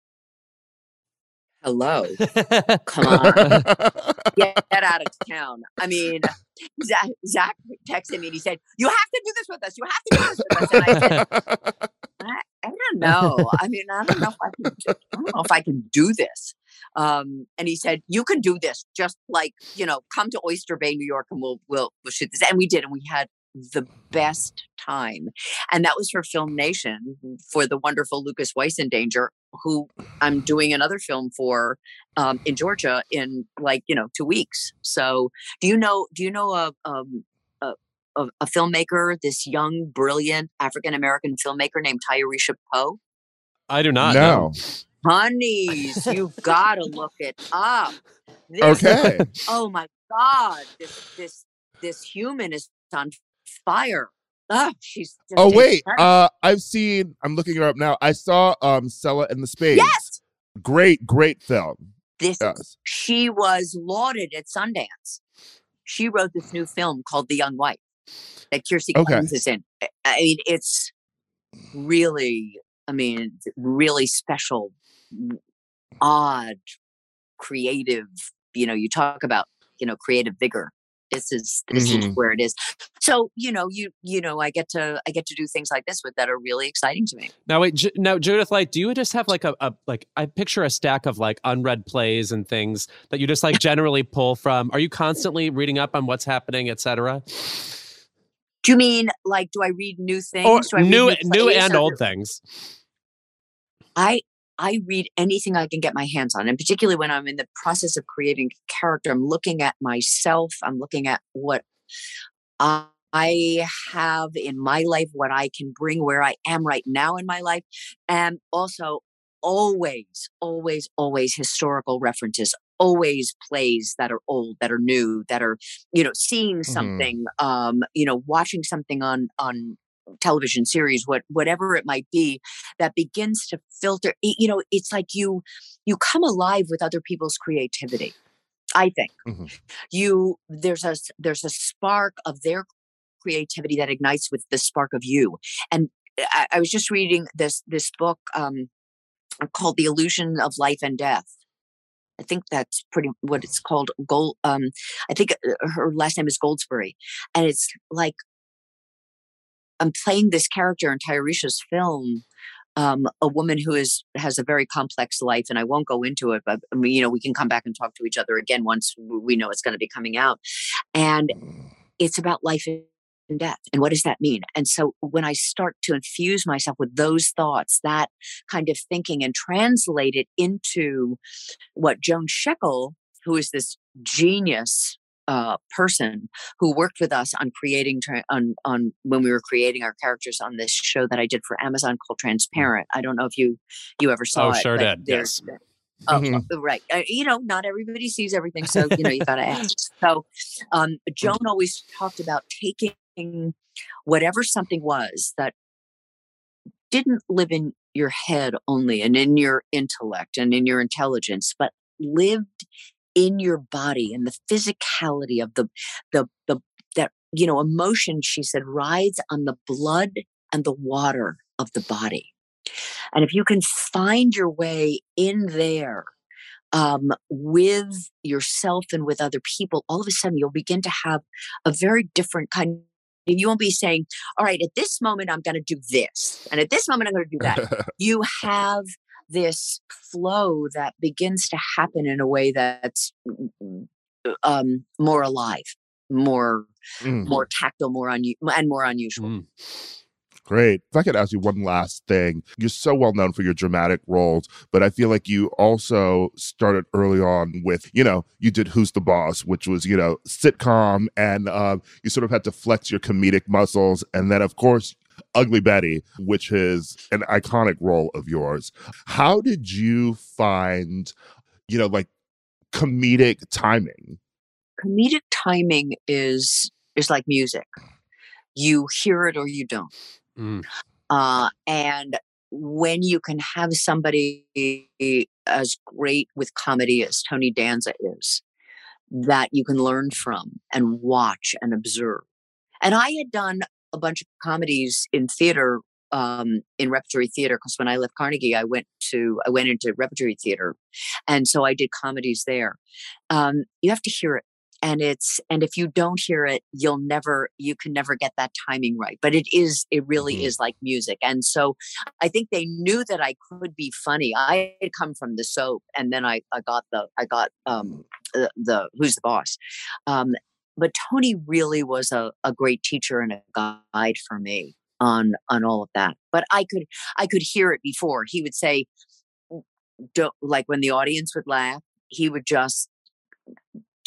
Hello, come on. Get, get out of town. I mean, Zach, Zach texted me and he said, "You have to do this with us. You have to do this with us." And I said, I, I don't know. I mean, I don't know if I can. I don't know if I can do this. Um, and he said, "You can do this. Just like, you know, come to Oyster Bay, New York, and we'll we'll we'll shoot this." And we did, and we had the best time. And that was for Film Nation, for the wonderful Lucas Weissendanger, who I'm doing another film for um, in Georgia in like, you know, two weeks. So do you know, do you know a, um, a, a, a filmmaker, this young, brilliant African American filmmaker named Tyerisha Poe? I do not No. know. Honeys, you've got to look it up. This, Okay. Oh my God, this this this human is on fire. Ah, she's just Oh wait, incredible. uh, I've seen. I'm looking her up now. I saw um, Sella and the Spades. Yes, Great, great film. this Yes. she was lauded at Sundance. She wrote this new film called The Young Wife that Kiersey Okay. Clemons is in. I mean, it's really, I mean, really special, odd, creative. You know, you talk about, you know, creative vigor. This is this Mhm. is where it is. So, you know, you you know, I get to I get to do things like this with that are really exciting to me. Now wait, Ju- now Judith, like, do you just have like a, a like I picture a stack of like unread plays and things that you just like generally pull from? Are you constantly reading up on what's happening, et cetera? Do you mean like do I read new things? Or Do I read new, new plays, and or old do- things? I I read anything I can get my hands on, and particularly when I'm in the process of creating a character, I'm looking at myself. I'm looking at what I have in my life, what I can bring where I am right now in my life, and also always, always, always historical references. Always plays that are old, that are new, that are, you know, seeing something, um, you know, watching something on on television series, what whatever it might be, that begins to filter. y- You know, it's like you you come alive with other people's creativity. I think Mhm. you there's a s- there's a spark of their creativity that ignites with the spark of you. And I, I was just reading this this book um, called The Illusion of Life and Death. I think that's pretty what it's called. Gold. Um, I think uh, her last name is Goldsberry, and it's like I'm playing this character in Tyrisha's film, um, a woman who is has a very complex life, and I won't go into it, but I mean, you know, we can come back and talk to each other again once we know it's going to be coming out, and it's about life and death, and what does that mean? And so when I start to infuse myself with those thoughts, that kind of thinking, and translate it into what Joan Shekel, who is this genius uh, person who worked with us on creating tra- on on when we were creating our characters on this show that I did for Amazon called Transparent. I don't know if you you ever saw Oh, it. sure but did. there's- Yes. Oh, Mhm. uh, right. Uh, you know, not everybody sees everything, so you know you got to ask. So, um, Joan always talked about taking whatever something was that didn't live in your head only and in your intellect and in your intelligence, but lived in your body and the physicality of the the the that you know emotion. She said rides on the blood and the water of the body, and if you can find your way in there um, with yourself and with other people, all of a sudden you'll begin to have a very different kind. You won't be saying, all right, at this moment, I'm going to do this. And at this moment, I'm going to do that. You have this flow that begins to happen in a way that's um, more alive, more, Mm. more tactile, more unu- and more unusual. Mm. Great. If I could ask you one last thing, you're so well known for your dramatic roles, but I feel like you also started early on with, you know, you did Who's the Boss, which was, you know, sitcom, and um, you sort of had to flex your comedic muscles. And then, of course, Ugly Betty, which is an iconic role of yours. How did you find, you know, like comedic timing? Comedic timing is is like music. You hear it or you don't. Mm. Uh, and when you can have somebody as great with comedy as Tony Danza is, that you can learn from and watch and observe. And I had done a bunch of comedies in theater, um, in repertory theater, because when I left Carnegie, I went to I went into repertory theater, and so I did comedies there. Um, you have to hear it. And it's, and if you don't hear it, you'll never, you can never get that timing right. But it is, it really Mhm. is like music. And so I think they knew that I could be funny. I had come from the soap, and then I, I got the, I got, um, the, the Who's the Boss. Um, but Tony really was a, a great teacher and a guide for me on, on all of that. But I could, I could hear it before. He would say, don't, like when the audience would laugh, he would just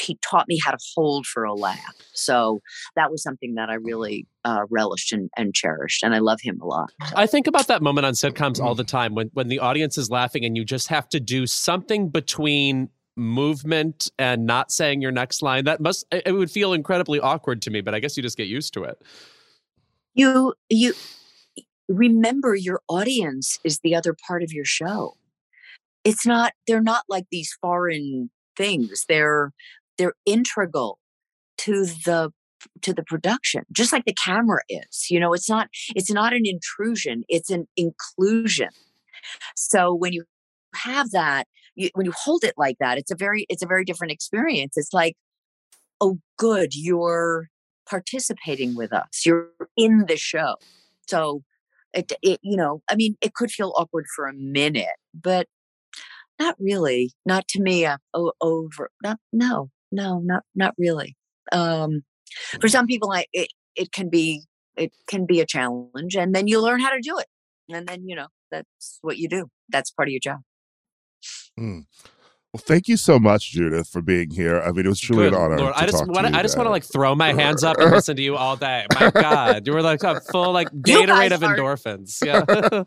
he taught me how to hold for a laugh. So that was something that I really uh, relished and, and cherished. And I love him a lot. I think about that moment on sitcoms all the time when, when the audience is laughing and you just have to do something between movement and not saying your next line. That must, it would feel incredibly awkward to me, but I guess you just get used to it. You, you remember your audience is the other part of your show. It's not, they're not like these foreign things. They're, they're integral to the to the production, just like the camera is. You know, it's not it's not an intrusion, it's an inclusion. So when you have that, you, when you hold it like that, it's a very it's a very different experience. It's like, oh, good, you're participating with us. You're in the show. So it, it you know, I mean, it could feel awkward for a minute, but not really. Not to me. Uh, over. Not no. No, not not really. Um, for some people, I it, it can be it can be a challenge, and then you learn how to do it, and then you know that's what you do. That's part of your job. Mm. Well, thank you so much, Judith, for being here. I mean, it was truly Good an honor. Lord, to I just talk want to you I just today. want to like throw my hands up and listen to you all day. My God, you were like a full like Gatorade of are, endorphins. Yeah,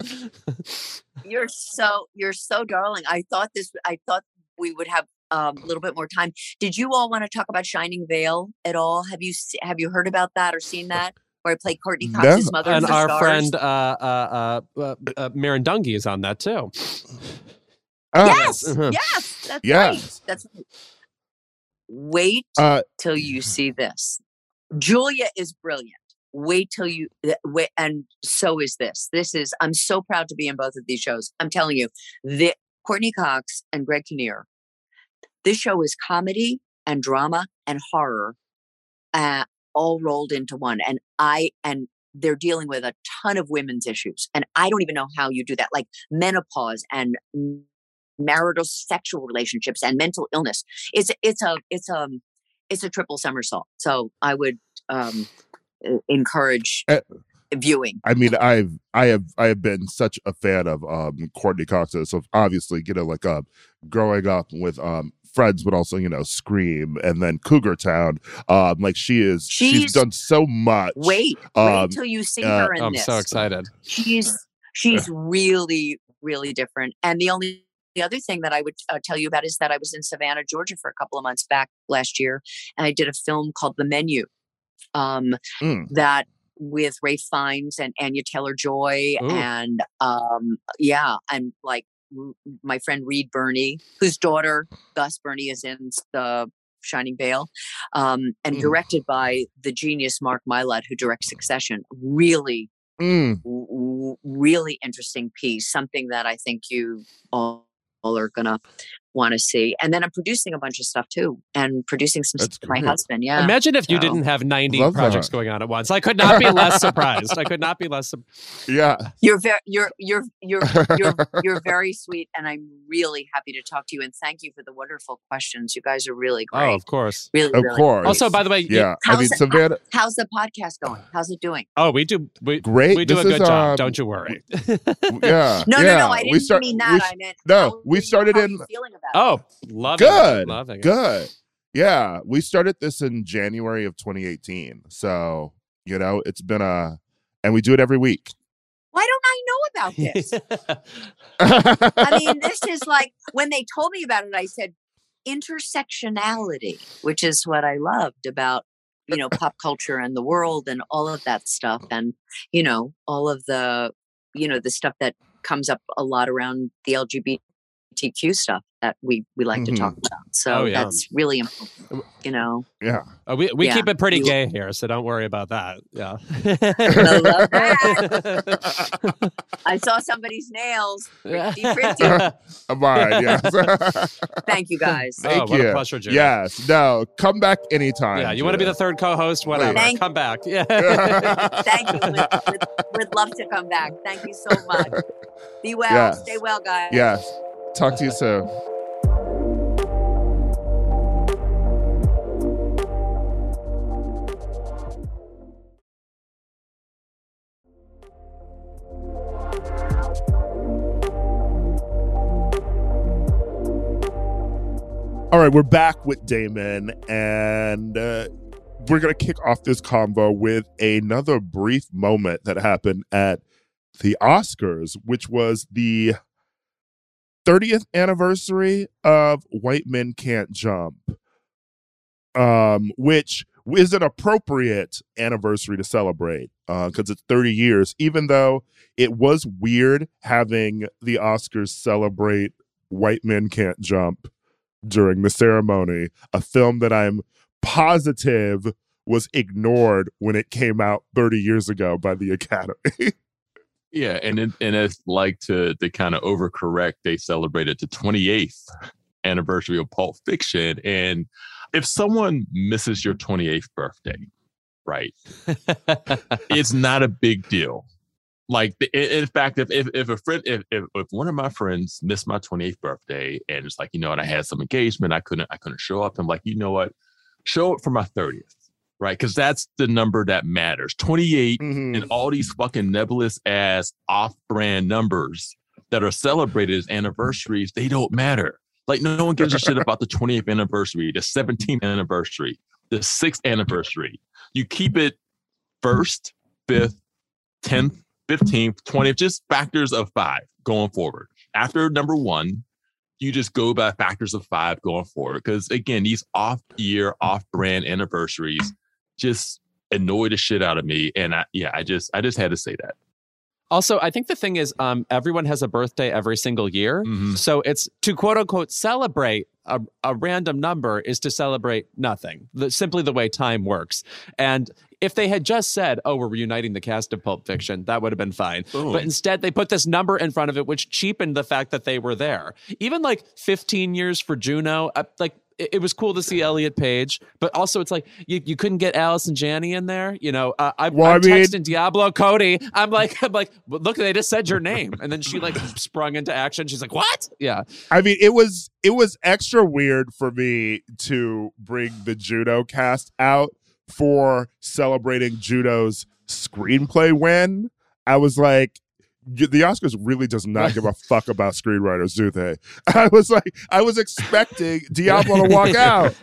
you're so you're so darling. I thought this. I thought we would have um, a little bit more time. Did you all want to talk about Shining Vale at all? Have you se- have you heard about that or seen that? Where I played Courtney Cox's No. mother. and for our Stars? friend uh, uh, uh, uh, Maren Dungy is on that too. Ah, Yes, Uh-huh. yes, that's Yes. right. That's right. Wait uh, till you see this. Julia is brilliant. Wait till you wait, and so is this. This is. I'm so proud to be in both of these shows. I'm telling you, the Courtney Cox and Greg Kinnear. This show is comedy and drama and horror, uh, all rolled into one. And I and they're dealing with a ton of women's issues, and I don't even know how you do that, like menopause and marital sexual relationships and mental illness. It's it's a it's a it's a triple somersault. So I would um, encourage Uh, viewing. I mean, I've I have I have been such a fan of um Courtney Cox. So obviously, you know, like uh, growing up with um Friends, but also, you know, Scream and then Cougar Town. Um, like she is, she's, She's- done so much. Wait, Um, wait till you see uh, her in I'm this. so excited. She's she's really really different. And the only the other thing that I would uh, tell you about is that I was in Savannah, Georgia for a couple of months back last year, and I did a film called The Menu. Um, Mm. that with Ray Fiennes and Anya Taylor-Joy Ooh. and um, yeah, and like r- my friend Reed Burney, whose daughter Gus Burney is in the Shining Vale, um, and Mm. directed by the genius Mark Mylod, who directs Succession. Really, Mm. w- w- really interesting piece. Something that I think you all, all are gonna want to see. And then I'm producing a bunch of stuff too, and producing some That's stuff for my great. husband. Yeah. Imagine if you So- didn't have ninety Love projects that. going on at once. I could not be less surprised. I could not be less. Su- Yeah. You're very, you're, you're, you're, you're, you're very sweet, and I'm really happy to talk to you. And thank you for the wonderful questions. You guys are really great. oh, of course. really, Of really course. great. Also, by the way, you- Yeah. I How's mean, it- Savannah. How's the podcast going? How's it doing? oh, we do. We, Great. we do This a good is, job. um, Don't you worry. Yeah. No, yeah. no, no. I didn't we start, mean we that. s- I meant no, how we are you- started how are in- you feeling about it? oh, loving Good. it. Loving it. Good. Yeah. We started this in January of twenty eighteen. So, you know, it's been a, and we do it every week. Why don't I know about this? I mean, this is like when they told me about it, I said intersectionality, which is what I loved about, you know, pop culture and the world and all of that stuff. And, you know, all of the, you know, the stuff that comes up a lot around the L G B T Q stuff that we, we like Mhm. to talk about. So Oh, yeah. that's really important, you know. yeah. Uh, we we Yeah. keep it pretty You- gay here, so don't worry about that. Yeah. I love that. I saw somebody's nails. Pretty, pretty. Mine, yes. Thank you guys. Oh, Thank what you. a pleasure, Judith. Yes. No, come back anytime. Yeah, you want to be the third co-host? Whatever. Thank- Come back. Yeah. Thank you. We'd, we'd, we'd love to come back. Thank you so much. Be well. Yes. Stay well, guys. Yes. Talk to you soon. All right, we're back with Damon, and uh, we're going to kick off this convo with another brief moment that happened at the Oscars, which was the thirtieth anniversary of White Men Can't Jump, um, which is an appropriate anniversary to celebrate because uh, it's thirty years, even though it was weird having the Oscars celebrate White Men Can't Jump during the ceremony, a film that I'm positive was ignored when it came out thirty years ago by the Academy. Yeah, and it, and it's like to to kind of overcorrect. They celebrated the twenty-eighth anniversary of Pulp Fiction, and if someone misses your twenty-eighth birthday, right, it's not a big deal. Like, in fact, if if, if a friend, if, if if one of my friends missed my twenty-eighth birthday, and it's like, you know what, I had some engagement, I couldn't I couldn't show up. I'm like, you know what, show up for my thirtieth. Right, because that's the number that matters. twenty-eight Mm-hmm. and all these fucking nebulous ass off-brand numbers that are celebrated as anniversaries, they don't matter. Like, no one gives a shit about the twentieth anniversary, the seventeenth anniversary, the sixth anniversary. You keep it first, fifth, tenth, fifteenth, twentieth, just factors of five going forward. After number one, you just go by factors of five going forward. Because again, these off-year, off-brand anniversaries just annoy the shit out of me. And I, yeah, I just, I just had to say that. Also, I think the thing is, um, everyone has a birthday every single year. Mhm. So it's to quote unquote celebrate a, a random number is to celebrate nothing. The, simply the way time works. And if they had just said, oh, we're reuniting the cast of Pulp Fiction, that would have been fine. Boom. But instead, they put this number in front of it, which cheapened the fact that they were there. Even like fifteen years for Juno, uh, like it, it was cool to see Elliot Page, but also it's like you, you couldn't get Allison Janney in there. You know, uh, I, Well, I'm I mean- texting Diablo Cody. I'm like, I'm like, look, they just said your name, and then she like sprung into action. She's like, what? Yeah. I mean, it was it was extra weird for me to bring the Juno cast out for celebrating Juno's screenplay win. I was like, y- the Oscars really does not give a fuck about screenwriters, do they? I was like, I was expecting Diablo to walk out.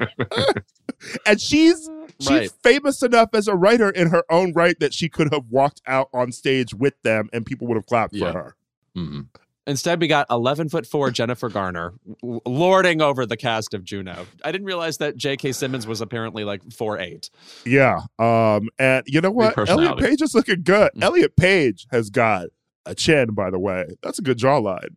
And she's she's Right. famous enough as a writer in her own right that she could have walked out on stage with them and people would have clapped Yeah. for her. Mhm. Instead, we got eleven foot four Jennifer Garner l- lording over the cast of Juno. I didn't realize that J K. Simmons was apparently like four eight. Yeah. Um, and you know what? Elliot personality. Page is looking good. Mm. Elliot Page has got a chin, by the way. That's a good jawline.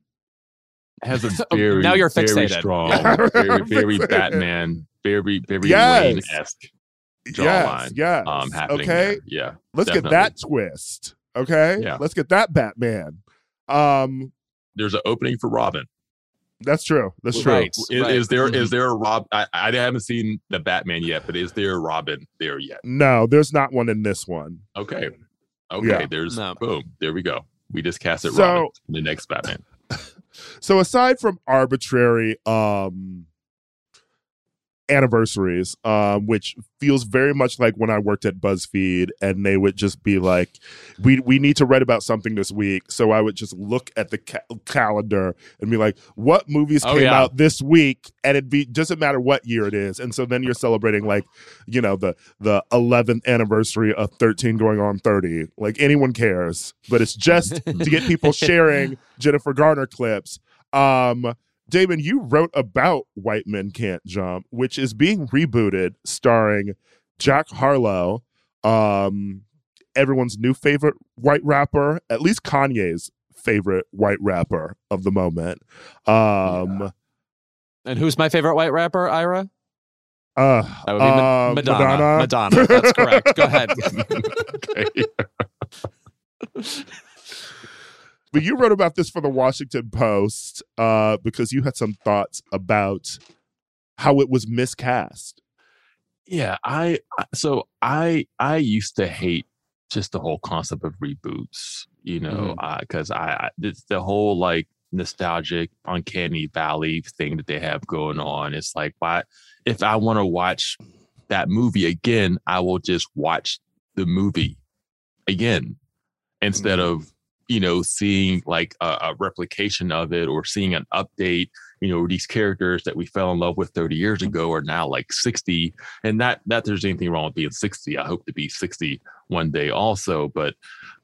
Has a Oh, very, now you're very fixated. strong, Yeah. very, very Fixated. Batman, very, very Yes. Wayne-esque Yes, jawline yes. um, happening okay. there. Yeah. Let's definitely. get that twist. Okay. Yeah. Let's get that Batman. Um, There's an opening for Robin. that's true. That's true. Right. Is, right. is there Mhm. is there a Rob? I, I haven't seen the Batman yet, but is there a Robin there yet? No, there's not one in this one. Okay. Okay. Yeah. There's No. boom. There we go. We just casted So- Robin in the next Batman. So aside from arbitrary um anniversaries, um, which feels very much like when I worked at BuzzFeed and they would just be like, we we need to write about something this week. So I would just look at the ca- calendar and be like, what movies Oh, came yeah. out this week? And it be doesn't matter what year it is. And so then you're celebrating like, you know, the the eleventh anniversary of thirteen going on thirty. Like anyone cares, but it's just to get people sharing Jennifer Garner clips. Um, Damon, you wrote about White Men Can't Jump, which is being rebooted, starring Jack Harlow, um, everyone's new favorite white rapper, at least Kanye's favorite white rapper of the moment. Um, Yeah. And who's my favorite white rapper, Ira? uh, That would be Ma- uh, Madonna. Madonna. That's correct. Go ahead. Okay. But you wrote about this for the Washington Post uh, because you had some thoughts about how it was miscast. Yeah, I I- so I I used to hate just the whole concept of reboots, you know, because I, I it's the whole like nostalgic uncanny valley thing that they have going on. It's like, why if I want to watch that movie again, I will just watch the movie again instead of, you know, seeing like a, a replication of it or seeing an update. you know, these characters that we fell in love with thirty years ago are now like sixty. And not that there's anything wrong with being sixty. I hope to be sixty one day also. But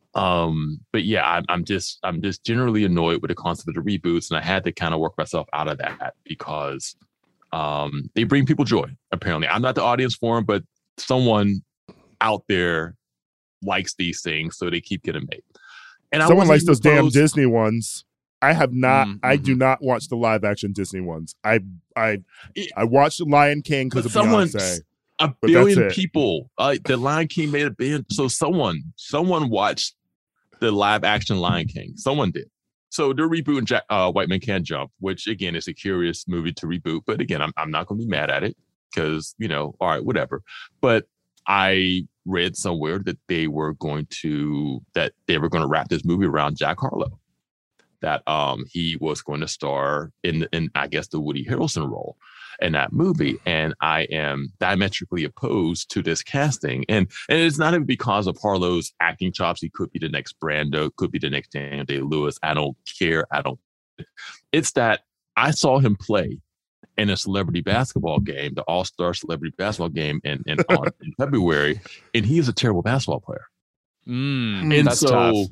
um, but yeah, I'm, I'm just I'm just generally annoyed with the concept of the reboots, and I had to kind of work myself out of that because um, they bring people joy. Apparently, I'm not the audience for them, but someone out there likes these things, so they keep getting made. And someone likes those opposed- damn Disney ones. I have not. Mm-hmm. I do not watch the live action Disney ones. I I I watched Lion King because of Beyonce. A billion people. Uh, the Lion King made a billion. So someone, someone watched the live action Lion King. Someone did. So they're rebooting Jack, uh, White Man Can't Jump, which again is a curious movie to reboot. But again, I'm I'm not going to be mad at it because, you know, all right, whatever. But I read somewhere that they were going to that they were going to wrap this movie around Jack Harlow. That um he was going to star in in I guess the Woody Harrelson role in that movie, and I am diametrically opposed to this casting, and and it's not even because of Harlow's acting chops. He could be the next Brando, could be the next Daniel Day-Lewis. I don't care. I don't. It's that I saw him play in a celebrity basketball game, the All-Star Celebrity Basketball game, in in, on, in February, and he is a terrible basketball player. Mm, and that's so. tough.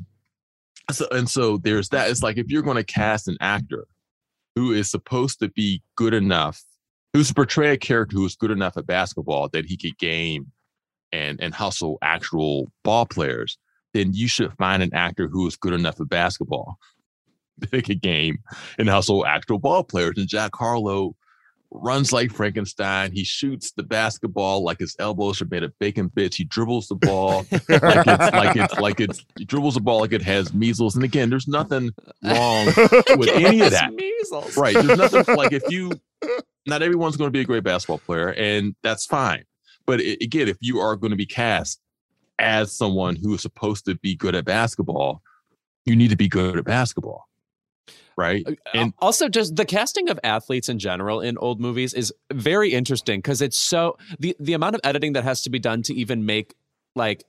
So, and so there's that. It's like if you're going to cast an actor who is supposed to be good enough, who's to portray a character who is good enough at basketball that he could game and, and hustle actual ball players, then you should find an actor who is good enough at basketball that he could game and hustle actual ball players. And Jack Harlow runs like Frankenstein. He shoots the basketball like his elbows are made of bacon bits. He dribbles the ball like it's like it's like it's he dribbles the ball like it has measles. And again, there's nothing wrong with any of that. Measles. Right. There's nothing like if you not everyone's going to be a great basketball player, and that's fine. But it, again, if you are going to be cast as someone who is supposed to be good at basketball, you need to be good at basketball. Right. And also just the casting of athletes in general in old movies is very interesting because it's so the, the amount of editing that has to be done to even make like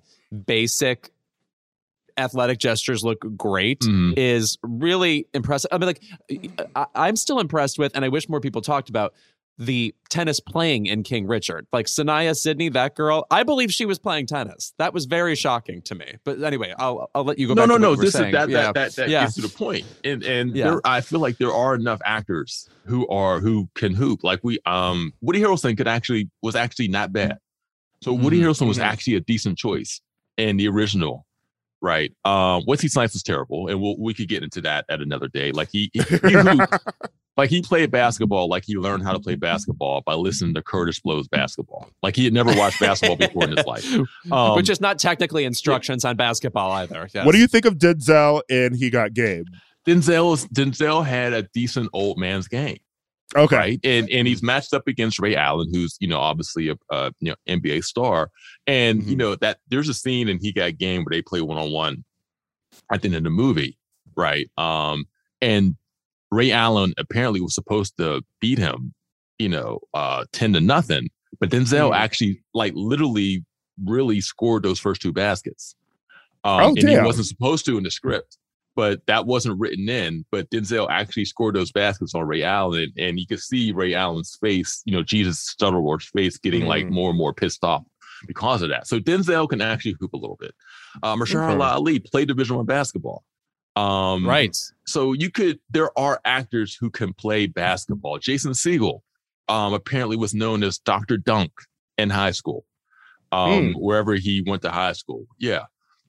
basic athletic gestures look great mm. is really impressive. I mean, like I, I'm still impressed with, and I wish more people talked about the tennis playing in King Richard. Like Sanaya Sidney, that girl, I believe she was playing tennis. That was very shocking to me. But anyway, I'll I'll let you go no, back no, to what no. you were This saying. is that yeah. that that, that yeah. gets to the point. And and yeah. there, I feel like there are enough actors who are who can hoop. Like we um Woody Harrelson could actually was actually not bad. So Woody mm-hmm. Harrelson was mm-hmm. actually a decent choice in the original. Right. Um, Wesley Snipes was terrible, and we'll, we could get into that at another day. Like he, he, he hooped, like he played basketball, like he learned how to play basketball by listening to Curtis Blow's Basketball. Like he had never watched basketball before in his life, um, which is not technically instructions yeah. on basketball either. Yes. What do you think of Denzel in He Got Game? Denzel is, Denzel had a decent old man's game. Okay, right? and and he's matched up against Ray Allen, who's you know obviously a, a you know N B A star, and mm-hmm. you know that there's a scene in He Got Game where they play one on one at the end of the movie, right? Um, and Ray Allen apparently was supposed to beat him, you know, uh, ten to nothing, but Denzel mm-hmm. actually like literally really scored those first two baskets, um, oh, and damn. he wasn't supposed to in the script. But that wasn't written in. But Denzel actually scored those baskets on Ray Allen, and you could see Ray Allen's face, you know, Jesus Stutterworth's face, getting mm-hmm. like more and more pissed off because of that. So Denzel can actually hoop a little bit. Uh, Mahershala okay. Ali played Division One basketball, um, right? So you could. There are actors who can play basketball. Jason Segel um, apparently was known as Doctor Dunk in high school, um, mm. wherever he went to high school. Yeah,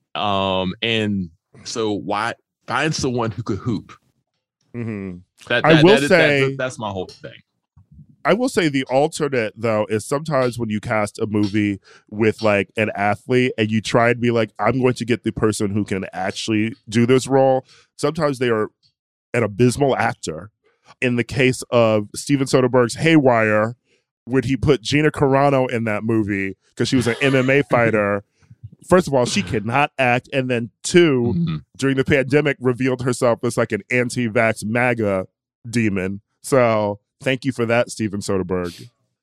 um, and so why? Find someone who could hoop. Mm-hmm. That, that, I will that is, say that, that's my whole thing. I will say the alternate though is sometimes when you cast a movie with like an athlete and you try and be like, I'm going to get the person who can actually do this role. Sometimes they are an abysmal actor. In the case of Steven Soderbergh's Haywire, when he put Gina Carano in that movie because she was an M M A fighter. First of all, she cannot act. And then two, mm-hmm. during the pandemic, revealed herself as like an anti-vax MAGA demon. So thank you for that, Steven Soderbergh.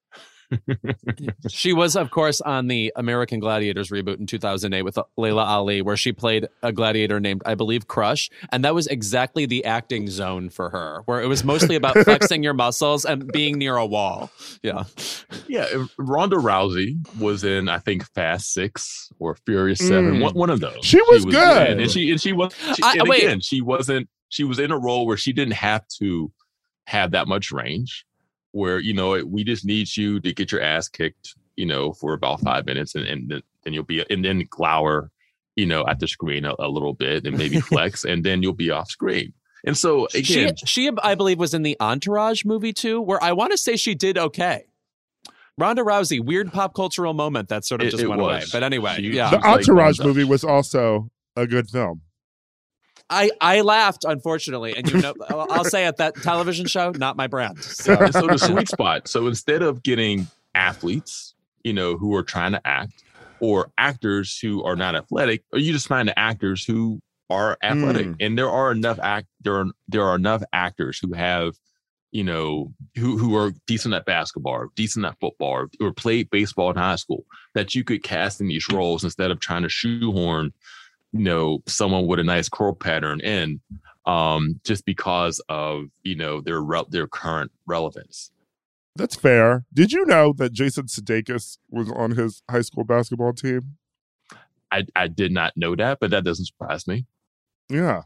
She was, of course, on the American Gladiators reboot in two thousand eight with Layla Ali, where she played a gladiator named, I believe, Crush. And that was exactly the acting zone for her, where it was mostly about flexing your muscles and being near a wall. Yeah. Yeah. Ronda Rousey was in, I think, Fast Six or Furious Seven. Mm. One, one of those. She was, she was good. In, and she and she was she, I, and wait. again, she wasn't she was in a role where she didn't have to have that much range. Where, you know, we just need you to get your ass kicked, you know, for about five minutes and, and then you'll be, and then glower, you know, at the screen a, a little bit and maybe flex, and then you'll be off screen. And so again, she, she, I believe, was in the Entourage movie too, where I want to say she did okay. Ronda Rousey, weird pop cultural moment that sort of It- just it went away. was. But anyway, She- yeah. The She's like Entourage thumbs up. movie was also a good film. I, I laughed, unfortunately. And you know, I'll, I'll say it, that television show, not my brand. So, And so the sweet spot. So instead of getting athletes, you know, who are trying to act, or actors who are not athletic, or you just find the actors who are athletic. Mm. And there are enough act there are there are enough actors who have, you know, who who are decent at basketball, or decent at football, or, or played baseball in high school, that you could cast in these roles instead of trying to shoehorn, you know, someone with a nice curl pattern in, um, just because of, you know, their re- their current relevance. That's fair. Did you know that Jason Sudeikis was on his high school basketball team? I, I did not know that, but that doesn't surprise me. Yeah.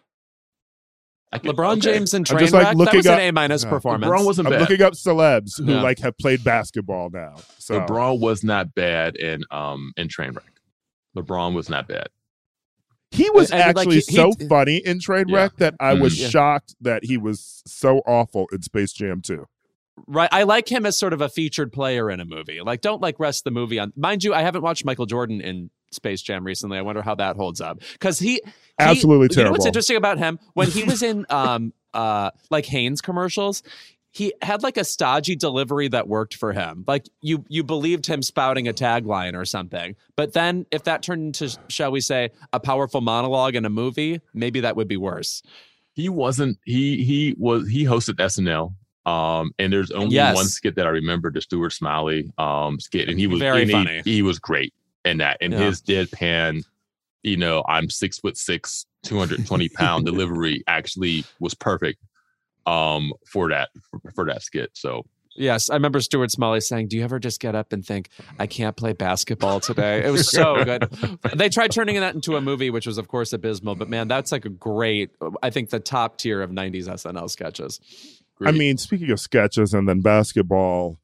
I could- LeBron okay. James and I'm just, like, Trainwreck, that looking was an up- A minus Yeah. performance. LeBron wasn't I'm bad. looking up celebs who Yeah. like have played basketball now. So LeBron was not bad in um in Trainwreck. LeBron was not bad. he was I- I mean, like, actually he- he- so funny in Trainwreck Yeah. that I was Mhm. Yeah. shocked that he was so awful in Space Jam two. Right. I like him as sort of a featured player in a movie. Like, don't like rest the movie on. Mind you, I haven't watched Michael Jordan in Space Jam recently. I wonder how that holds up. Because he, he Absolutely You know what's terrible. interesting about him? When he was in um uh like Hanes commercials, he had like a stodgy delivery that worked for him. Like you you believed him spouting a tagline or something. But then if that turned into, shall we say, a powerful monologue in a movie, maybe that would be worse. He wasn't. He he was. He hosted S N L. Um, and there's only Yes. one skit that I remember, the Stuart Smiley um skit, and he was Very and he- funny. He, was great in that. And Yeah. his deadpan, you know, I'm six foot six, two hundred twenty pound delivery actually was perfect um for that for, for that skit. So Yes, I remember Stuart Smalley saying, "Do you ever just get up and think, I can't play basketball today?" It was so good. They tried turning that into a movie, which was, of course, abysmal. But man, that's like a great, I think, the top tier of nineties S N L sketches. I great. mean, speaking of sketches and then basketball,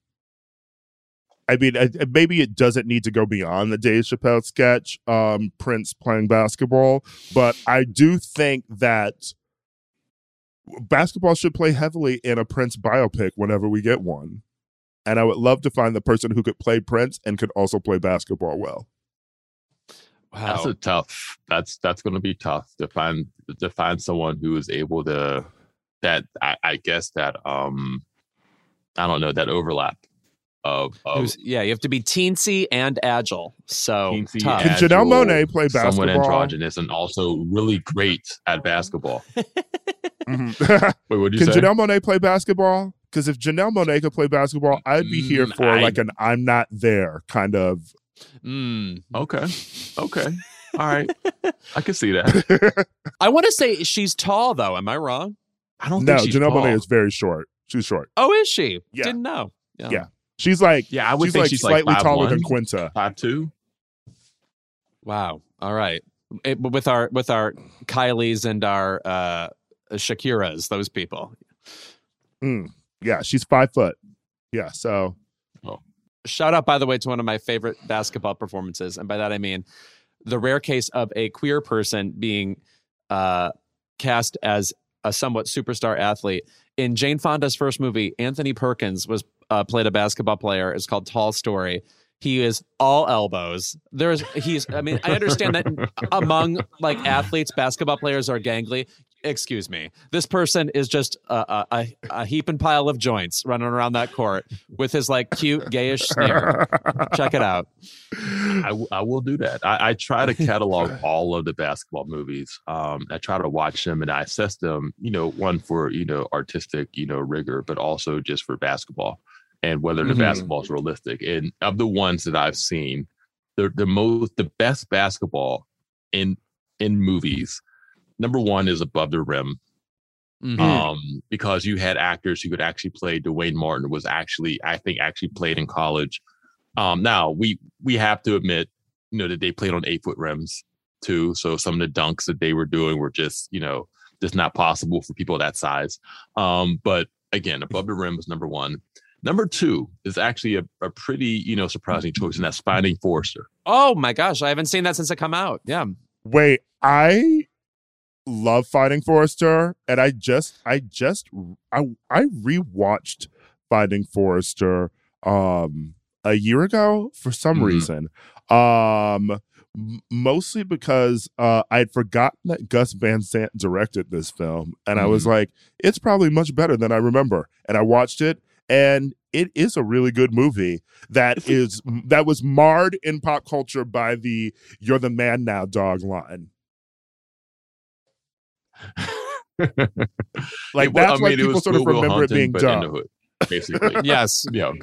I mean, I, maybe it doesn't need to go beyond the Dave Chappelle sketch, um, Prince playing basketball, but I do think that basketball should play heavily in a Prince biopic whenever we get one. And I would love to find the person who could play Prince and could also play basketball well. That's Wow. a tough. That's that's going to be tough to find to find someone who is able to that I, I guess that um I don't know that overlap of It of was- yeah, you have to be teensy and agile. So teensy, tough. Can Janelle agile, Monáe play someone basketball? androgynous and also really great at basketball. Mhm. Wait, what did Can you say? Janelle Monáe play basketball? Because if Janelle Monáe could play basketball, I'd be here Mm, for I- like an I'm not there kind of. Mm. Okay, okay, all right, I can see that. I want to say she's tall, though. Am I wrong? I don't No, think she's Janelle tall. Monáe is very short. She's short. Oh, is she? Yeah. Didn't know. Yeah. She's like Yeah, I would she's think like she's slightly like five taller one, than Quinta. five two. Wow. All right. It, with our with our Kylies and our uh, Shakiras, those people. Mm. Yeah, she's five foot. Yeah, so Shout out, by the way, to one of my favorite basketball performances, and by that I mean the rare case of a queer person being uh, cast as a somewhat superstar athlete. In Jane Fonda's first movie, Anthony Perkins was uh, played a basketball player. It's called Tall Story. He is all elbows. There's he's. I mean, I understand that among like athletes, basketball players are gangly. Excuse me. This person is just a, a, a heap and pile of joints running around that court with his like cute gayish sneer. Check it out. I, w- I will do that. I, I try to catalog all of the basketball movies. Um, I try to watch them and I assess them, you know, one for, you know, artistic, you know, rigor, but also just for basketball. and whether the Mhm. basketball is realistic. And of the ones that I've seen, the the most the best basketball in in movies, number one is Above the Rim. Mhm. Um, because you had actors who could actually play. Dwayne Martin was actually, I think, actually played in college. Um, now we we have to admit, you know, that they played on eight foot rims too. So some of the dunks that they were doing were just, you know, just not possible for people that size. Um, but again, Above the Rim was number one. Number two is actually a, a pretty, you know, surprising choice, and that's Finding Forrester. Oh my gosh, I haven't seen that since it come out. Yeah. Wait, I love Finding Forrester, and I just, I just, I, I rewatched Finding Forrester um a year ago for some Mhm. reason, um, m- mostly because uh I'd forgotten that Gus Van Sant directed this film, and I was like, it's probably much better than I remember, and I watched it, and it is a really good movie that is that was marred in pop culture by the "You're the man now, dog" line. Like, It wa- that's I why mean, it people was sort of Good Will remember it Hunting, being but in the dumb. hood, basically. Yes. Yeah.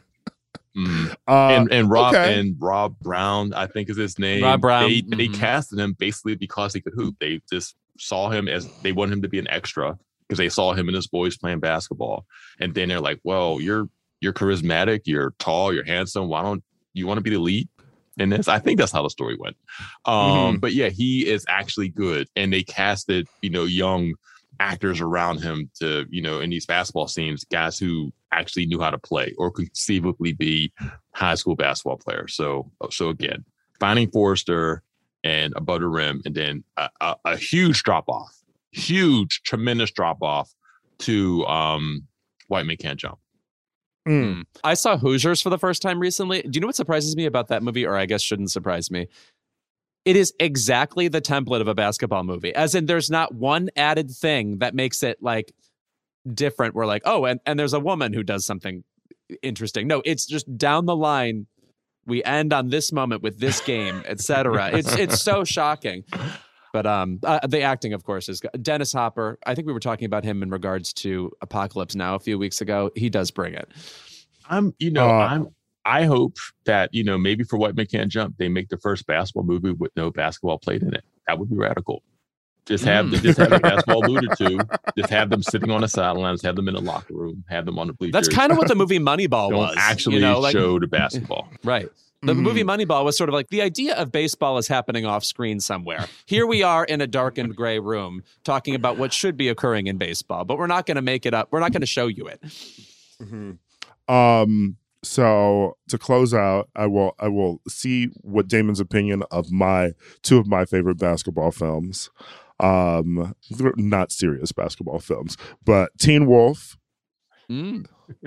Mhm. Uh, and and Rob okay. and Rob Brown, I think is his name. Rob Brown, They they mhm. casted him basically because he could hoop. They just saw him as they wanted him to be an extra because they saw him and his boys playing basketball. And then they're like, "Well, you're you're charismatic, you're tall, you're handsome. Why don't you want to be the lead in this?" I think that's how the story went. Um, Mhm. But yeah, he is actually good, and they casted, you know, young actors around him to, you know, in these basketball scenes, guys who actually knew how to play or conceivably be high school basketball players. So, so again, Finding Forrester and Above the Rim, and then a, a, a huge drop off, huge, tremendous drop off to um, White Men Can't Jump. Mm. Mm. I saw Hoosiers for the first time recently. Do you know what surprises me about that movie, or I guess shouldn't surprise me? It is exactly the template of a basketball movie, as in there's not one added thing that makes it like different. We're like, oh, and, and there's a woman who does something interesting. No, it's just down the line. We end on this moment with this game, et cetera. It's it's so shocking. But um, uh, the acting, of course, is Dennis Hopper. I think we were talking about him in regards to Apocalypse Now a few weeks ago. He does bring it. I'm, you know, Uh, I'm. I hope that, you know, maybe for White Men Can't Jump, they make the first basketball movie with no basketball played in it. That would be radical. Just have Mm. the, just have the basketball alluded to. Just have them sitting on the sidelines. Have them in the locker room. Have them on the bleachers. That's kind of what the movie Moneyball Don't was. actually you know, like, show the basketball. right. The Mhm. movie Moneyball was sort of like the idea of baseball is happening off screen somewhere. Here we are in a darkened gray room talking about what should be occurring in baseball, but we're not going to make it up. We're not going to show you it. Mhm. Um. So to close out, I will I will see what Damon's opinion of my two of my favorite basketball films. Um, they're not serious basketball films, but Teen Wolf Mm.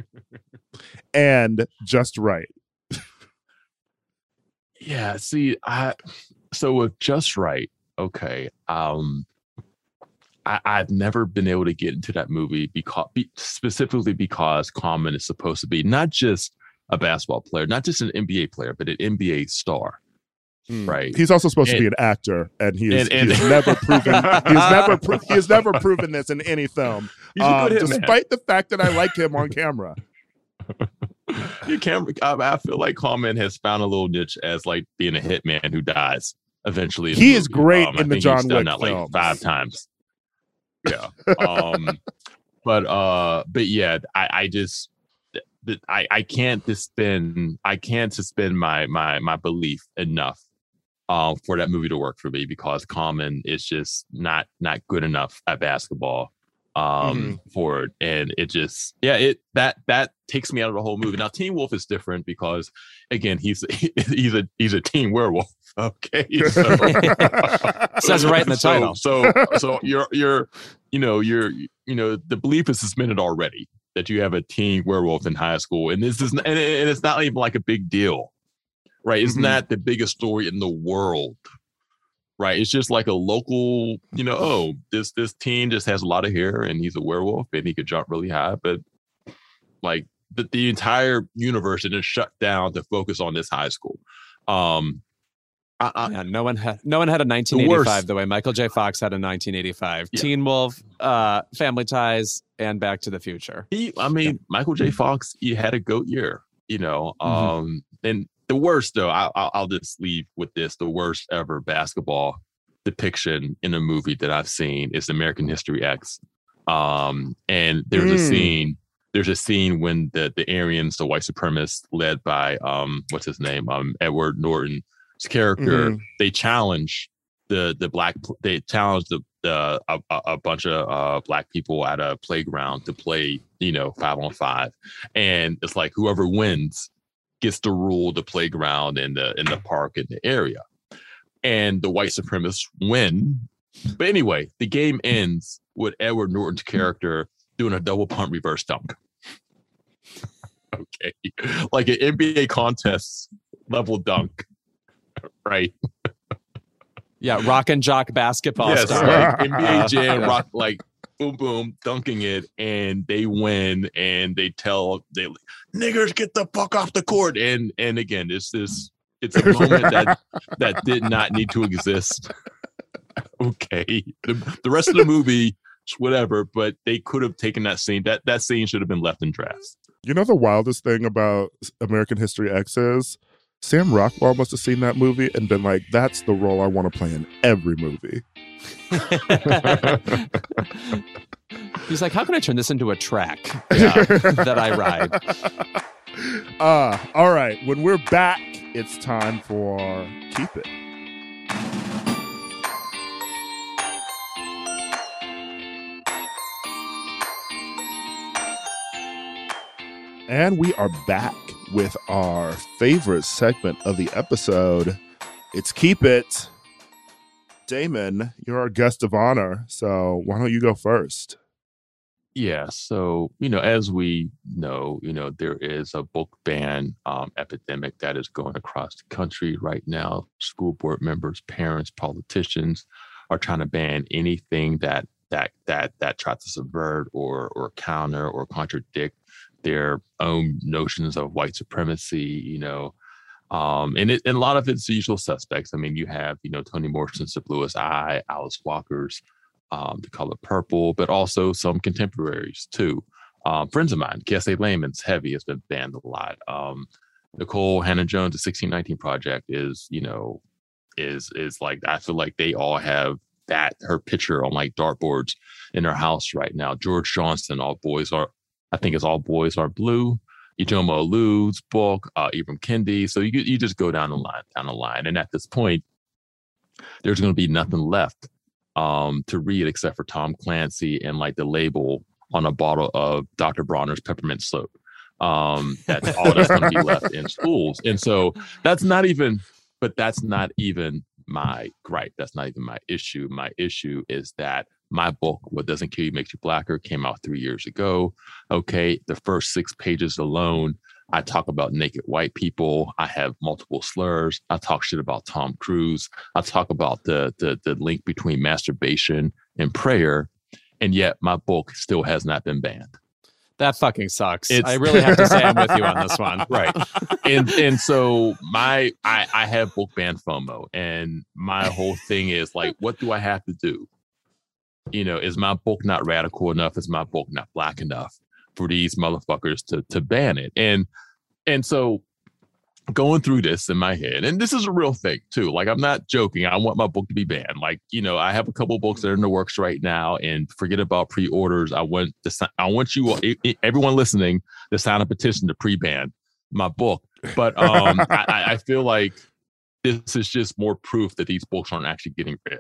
and Just Right. Yeah. See, I so with Just Right. Okay. Um, I, I've never been able to get into that movie because be, specifically because Common is supposed to be not just a basketball player, not just an N B A player, but an N B A star. Right. He's also supposed And- to be an actor, and he is and- and- he's never proven he's never pro- he has never proven this in any film. He's a Um, good hitman. despite the fact that I like him on camera. You can't. I, I feel like Common has found a little niche as like being a hitman who dies eventually. in the He is movie. great Um, I in the think John he's done Wick that like films. five times. Yeah. Um. but uh. But yeah. I. I just. But I. I can't suspend. I can't suspend my my my belief enough. Um. For that movie to work for me because Common is just not not good enough at basketball. um for it, and it just yeah it that that takes me out of the whole movie. Now Teen Wolf is different because again he's he's a he's a teen werewolf. Okay, so, Says it right in the so- title. so so you're you're you know you're you know the belief is suspended already that you have a teen werewolf in high school, and this is and, and it's not even like a big deal, right? It's Mhm. not the biggest story in the world. Right. It's just like a local, you know, oh, this this teen just has a lot of hair and he's a werewolf and he could jump really high. But like the, the entire universe is just shut down to focus on this high school. Um, I, I, Yeah, no one had no one had a nineteen eighty-five worst. the way Michael J. Fox had a nineteen eighty-five. Yeah. Teen Wolf, uh, Family Ties, and Back to the Future. he, I mean, Michael J. Fox, he had a goat year, you know. Mhm. Um, and the worst, though, I, I'll, I'll just leave with this: the worst ever basketball depiction in a movie that I've seen is American History X. Um, and there's a Mm. scene. There's a scene when the the Aryans, the white supremacists, led by um, what's his name, um, Edward Norton's character, Mhm. they challenge the the black. They challenge the the a, a a bunch of uh, black people at a playground to play, you know, five on five, and it's like whoever wins gets to rule the playground in the in the park in the area, and the white supremacists win. But anyway, the game ends with Edward Norton's character doing a double pump reverse dunk. Okay, like an N B A contest level dunk, right? Yeah, rock and jock basketball Yes, star. like N B A Uh, Jam, yeah. rock, like boom, boom, dunking it, and they win, and they tell they niggers get the fuck off the court, and and again, it's this, it's a moment that that did not need to exist. Okay, the, the rest of the movie, whatever, but they could have taken that scene. That that scene should have been left in drafts. You know the wildest thing about American History X is Sam Rockwell must have seen that movie and been like, "That's the role I want to play in every movie." He's like, how can I turn this into a track yeah, that I ride? Uh, all right. When we're back, it's time for Keep It. And we are back with our favorite segment of the episode. It's Keep It. Damon, you're our guest of honor, so why don't you go first? Yeah, so you know, as we know, you know, there is a book ban um, epidemic that is going across the country right now. School board members, parents, politicians are trying to ban anything that that that that tries to subvert or or counter or contradict their own notions of white supremacy. You know, um, and it, and a lot of it's the usual suspects. I mean, you have you know Toni Morrison's The Bluest Eye, Alice Walker's Um, The Color Purple, but also some contemporaries too. Um, friends of mine, K S A Layman's Heavy has been banned a lot. Um, Nicole Hannah-Jones' The sixteen nineteen Project is, you know, is is like, I feel like they all have that, her picture on like dartboards in their house right now. George Johnson, All Boys Are, I think it's All Boys Are Blue. Ijeoma Olu's book, uh, Ibram Kendi. So you you just go down the line, down the line, and at this point, there's going to be nothing left um to read except for Tom Clancy and like the label on a bottle of Doctor Bronner's peppermint soap. Um that's all that's going to be left in schools. And so that's not even but that's not even my gripe. That's not even my issue. My issue is that my book, What Doesn't Kill You Makes You Blacker, came out three years ago. Okay, the first six pages alone, I talk about naked white people. I have multiple slurs. I talk shit about Tom Cruise. I talk about the the, the link between masturbation and prayer. And yet my book still has not been banned. That fucking sucks. It's- I really have to say I'm with you on this one. Right. And and so my I, I have book ban FOMO. And my whole thing is like, what do I have to do? You know, is my book not radical enough? Is my book not black enough for these motherfuckers to to ban it? And and so going through this in my head, and this is a real thing too. Like, I'm not joking. I want my book to be banned. Like, you know, I have a couple books that are in the works right now, and forget about pre-orders. I want to, I want you, everyone listening, to sign a petition to pre-ban my book. But um, I, I feel like this is just more proof that these books aren't actually getting read.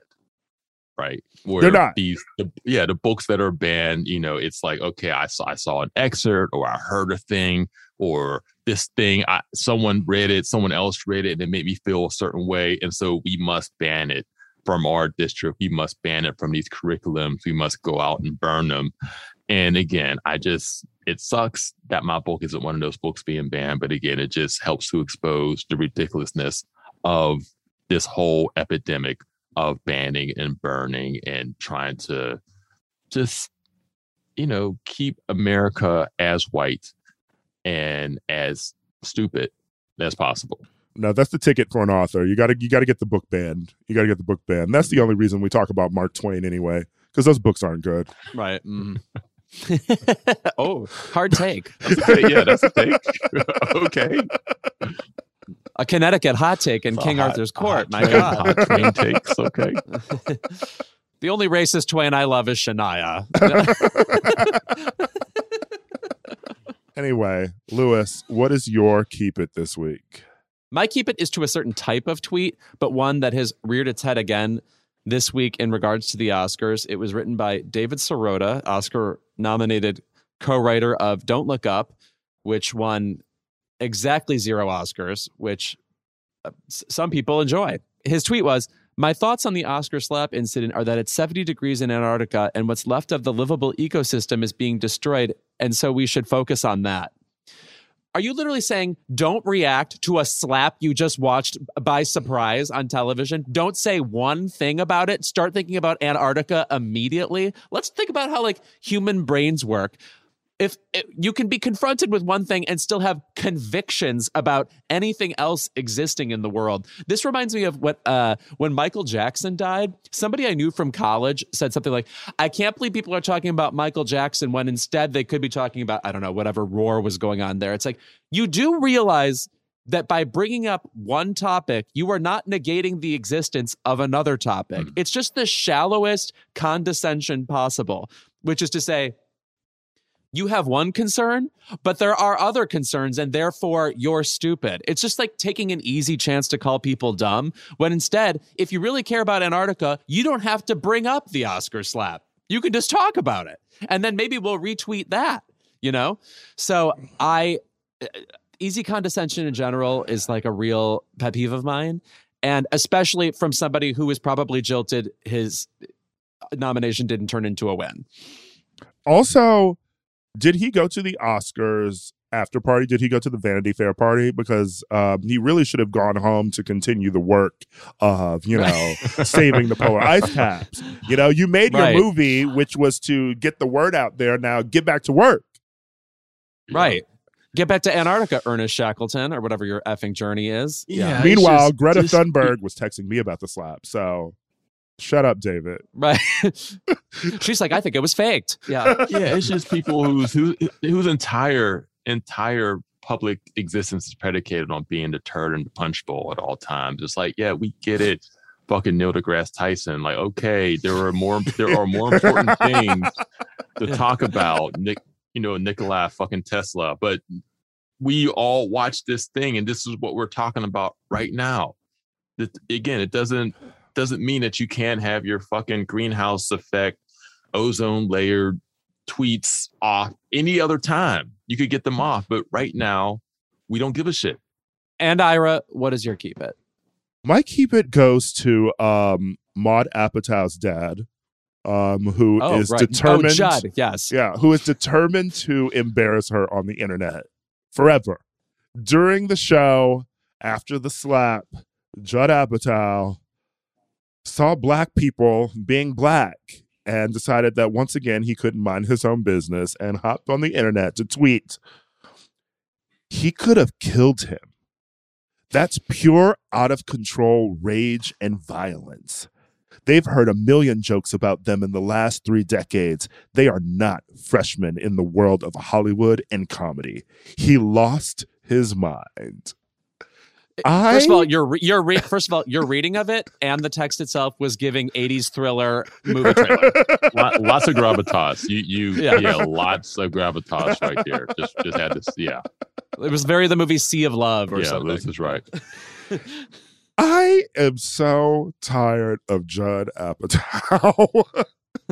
Right. Where They're not. These, the, yeah, the books that are banned, you know, it's like, okay, I saw, I saw an excerpt, or I heard a thing, or this thing, I, someone read it, someone else read it, and it made me feel a certain way. And so we must ban it from our district. We must ban it from these curriculums. We must go out and burn them. And again, I just, it sucks that my book isn't one of those books being banned. But again, it just helps to expose the ridiculousness of this whole epidemic of banning and burning and trying to just, you know, keep America as white and as stupid as possible. No, that's the ticket for an author. You gotta you gotta get the book banned. You gotta get the book banned. That's the only reason we talk about Mark Twain anyway, because those books aren't good. Right. Mm. Oh, hard take. That's a take. Yeah, that's a take. Okay. A Connecticut hot take in It's a King hot- Arthur's a court. hot My train- God. hot train takes. Okay. The only racist Twain I love is Shania. Anyway, Lewis, what is your keep it this week? My keep it is to a certain type of tweet, but one that has reared its head again this week in regards to the Oscars. It was written by David Sirota, Oscar-nominated co-writer of Don't Look Up, which won exactly zero Oscars, which uh, s- some people enjoy. His tweet was, "My thoughts on the Oscar slap incident are that it's seventy degrees in Antarctica and what's left of the livable ecosystem is being destroyed, and so we should focus on that." Are you literally saying don't react to a slap you just watched by surprise on television? Don't say one thing about it. Start thinking about Antarctica immediately. Let's think about how like human brains work. If, if you can be confronted with one thing and still have convictions about anything else existing in the world. This reminds me of what uh, when Michael Jackson died, somebody I knew from college said something like, I can't believe people are talking about Michael Jackson when instead they could be talking about, I don't know, whatever roar was going on there. It's like, you do realize that by bringing up one topic, you are not negating the existence of another topic. Mm. It's just the shallowest condescension possible, which is to say, you have one concern, but there are other concerns, and therefore you're stupid. It's just like taking an easy chance to call people dumb, when instead, if you really care about Antarctica, you don't have to bring up the Oscar slap. You can just talk about it, and then maybe we'll retweet that, you know? So I, easy condescension in general is like a real pet peeve of mine, and especially from somebody who was probably jilted his nomination didn't turn into a win. Also, did he go to the Oscars after party? Did he go to the Vanity Fair party? Because um, he really should have gone home to continue the work of, you know, saving the polar ice caps. You know, you made your Right. movie, which was to get the word out there. Now get back to work. Right. Get back to Antarctica, Ernest Shackleton, or whatever your effing journey is. Yeah. it's Meanwhile, just- Greta just- Thunberg was texting me about the slap. So shut up, David. Right. She's like, I think it was faked. Yeah. Yeah, it's just people whose who, whose entire entire public existence is predicated on being deterred in the punch bowl at all times. It's like, yeah, we get it. Fucking Neil deGrasse Tyson. Like, okay, there are more there are more important things to talk about. Nick, you know, Nikola fucking Tesla. But we all watch this thing, and this is what we're talking about right now. That, again, it doesn't doesn't mean that you can't have your fucking greenhouse effect, ozone layer tweets off any other time. You could get them off, but right now we don't give a shit. And Ira, what is your keep it? My keep it goes to um, Maud Apatow's dad, um, who Oh, is right. determined. Oh, Judd. Yes. Yeah, who is determined to embarrass her on the internet forever. During the show, after the slap, Judd Apatow saw black people being black and decided that once again he couldn't mind his own business and hopped on the internet to tweet. He could have killed him. That's pure out of control rage and violence. They've heard a million jokes about them in the last three decades. They are not freshmen in the world of Hollywood and comedy. He lost his mind. I, First of all, your your re- first of all, your reading of it and the text itself was giving eighties thriller movie trailer. Lot, lots of gravitas. You you Yeah. yeah. lots of gravitas right there. Just just had this. Yeah, It was very the movie Sea of Love or yeah. something. This is right. I am so tired of Judd Apatow.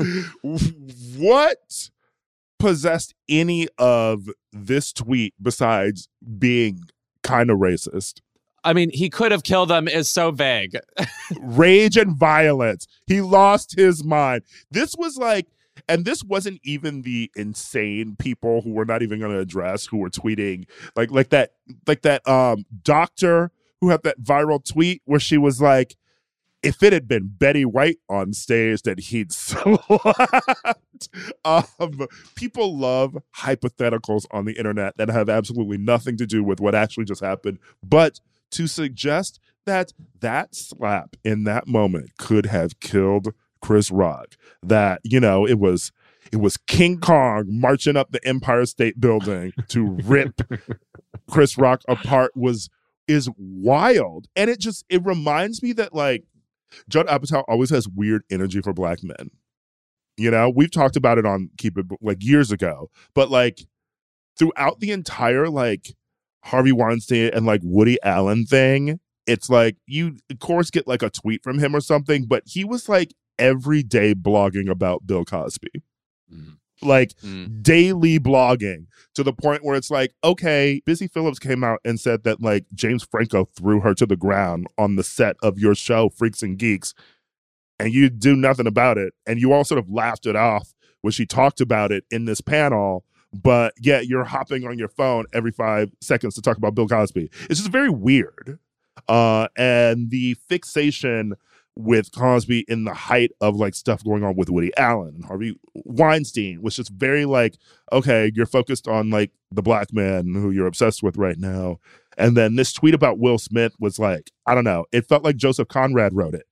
What possessed any of this tweet besides being kind of racist? I mean, he could have killed them is so vague. Rage and violence. He lost his mind. This was like, and this wasn't even the insane people who we're not even going to address who were tweeting like like that like that um doctor who had that viral tweet where she was like, if it had been Betty White on stage that he'd slapped. Um, people love hypotheticals on the internet that have absolutely nothing to do with what actually just happened, but to suggest that that slap in that moment could have killed Chris Rock. That, you know, it was it was King Kong marching up the Empire State Building to rip Chris Rock apart was is wild. And it just it reminds me that, like, Judd Apatow always has weird energy for black men. You know, we've talked about it on Keep It like years ago, but like throughout the entire like Harvey Weinstein and like Woody Allen thing, it's like you of course get like a tweet from him or something, but he was like every day blogging about Bill Cosby. Mm. Like mm. daily blogging, to the point where it's like, okay, Busy Phillips came out and said that like James Franco threw her to the ground on the set of your show, Freaks and Geeks, and you do nothing about it. And you all sort of laughed it off when she talked about it in this panel, but yet you're hopping on your phone every five seconds to talk about Bill Cosby. It's just very weird. Uh, and the fixation with Cosby in the height of like stuff going on with Woody Allen and Harvey Weinstein was just very like, okay, you're focused on like the black man who you're obsessed with right now. And then this tweet about Will Smith was like, I don't know, it felt like Joseph Conrad wrote it.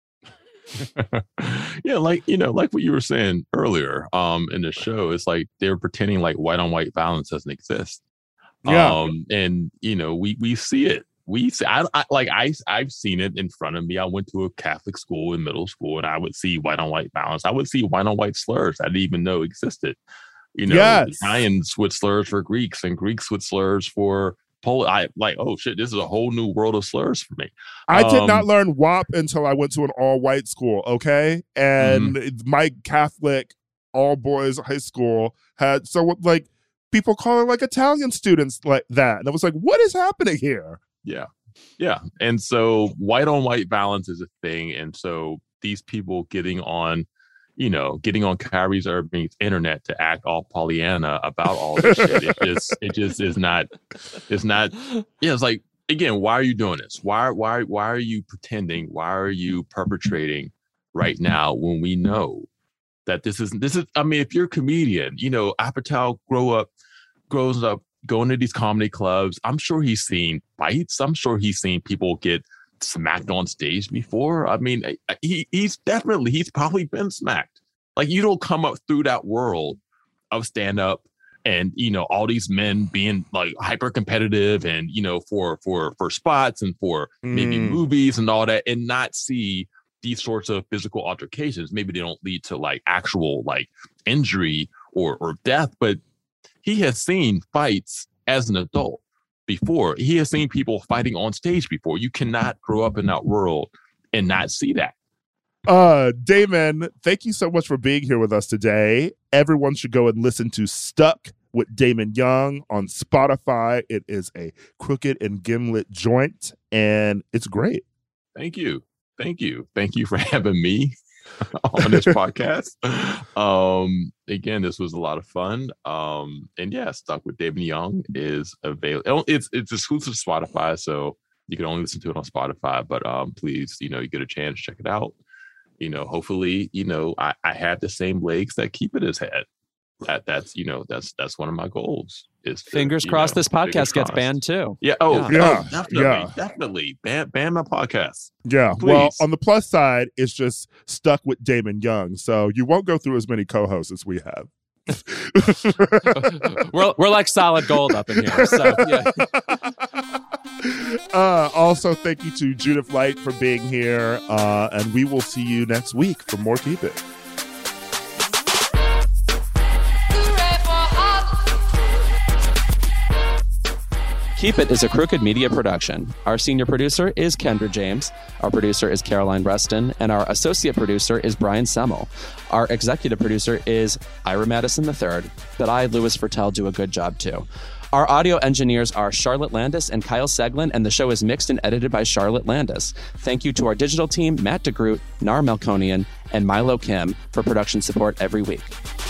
Yeah, like, you know, like what you were saying earlier um in the show, it's like they're pretending like white on white violence doesn't exist. Yeah. Um and you know, we we see it. We see I, I like I I've seen it in front of me. I went to a Catholic school in middle school, and I would see white on white violence. I would see white on white slurs I didn't even know existed. You know, yes. Italians with slurs for Greeks and Greeks with slurs for Polish. I like, oh shit, this is a whole new world of slurs for me. I um, did not learn W A P until I went to an all-white school, okay? And mm-hmm. my Catholic all-boys high school had, so like, people calling like Italian students like that. And I was like, what is happening here? Yeah. Yeah. And so white on white violence is a thing. And so these people getting on, you know, getting on Kyrie Irving's internet to act all Pollyanna about all this shit. It just, it just is not, it's not, yeah, it's like, again, why are you doing this? Why, why, why are you pretending? Why are you perpetrating right now when we know that this isn't, this is, I mean, if you're a comedian, you know, Apatow grow up, grows up going to these comedy clubs. I'm sure he's seen fights. I'm sure he's seen people get smacked on stage before. I mean, he he's definitely, he's probably been smacked. Like, you don't come up through that world of stand up and, you know, all these men being like hyper competitive and, you know, for for for spots and for maybe Mm. movies and all that, and not see these sorts of physical altercations. Maybe they don't lead to like actual like injury or or death, but he has seen fights as an adult before. He has seen people fighting on stage before. You cannot grow up in that world and not see that. Uh, Damon, thank you so much for being here with us today. Everyone should go and listen to Stuck with Damon Young on Spotify. It is a Crooked and Gimlet joint, and it's great. Thank you. Thank you. Thank you for having me on this podcast. Um, again, this was a lot of fun. Um, and yeah, Stuck with Damon Young is available. It's it's exclusive to Spotify, so you can only listen to it on Spotify. But um, please, you know, you get a chance, check it out. You know, hopefully, you know, I, I have the same legs that Keep It has had. That that's you know that's that's one of my goals. Is to, fingers crossed know, this podcast gets crossed. banned too. Yeah. Oh Yeah. yeah. Oh, definitely. Yeah. Definitely. Ban ban my podcast. Yeah. Please. Well, on the plus side, it's just Stuck with Damon Young, so you won't go through as many co-hosts as we have. we're we're like solid gold up in here. So yeah. Uh, also, thank you to Judith Light for being here, uh, and we will see you next week for more Keep It. Keep It is a Crooked Media production. Our senior producer is Kendra James. Our producer is Caroline Reston. And our associate producer is Brian Semmel. Our executive producer is Ira Madison the third. But I, Louis Fertel, do a good job too. Our audio engineers are Charlotte Landis and Kyle Seglin, and the show is mixed and edited by Charlotte Landis. Thank you to our digital team, Matt DeGroot, Nar Melkonian, and Milo Kim for production support every week.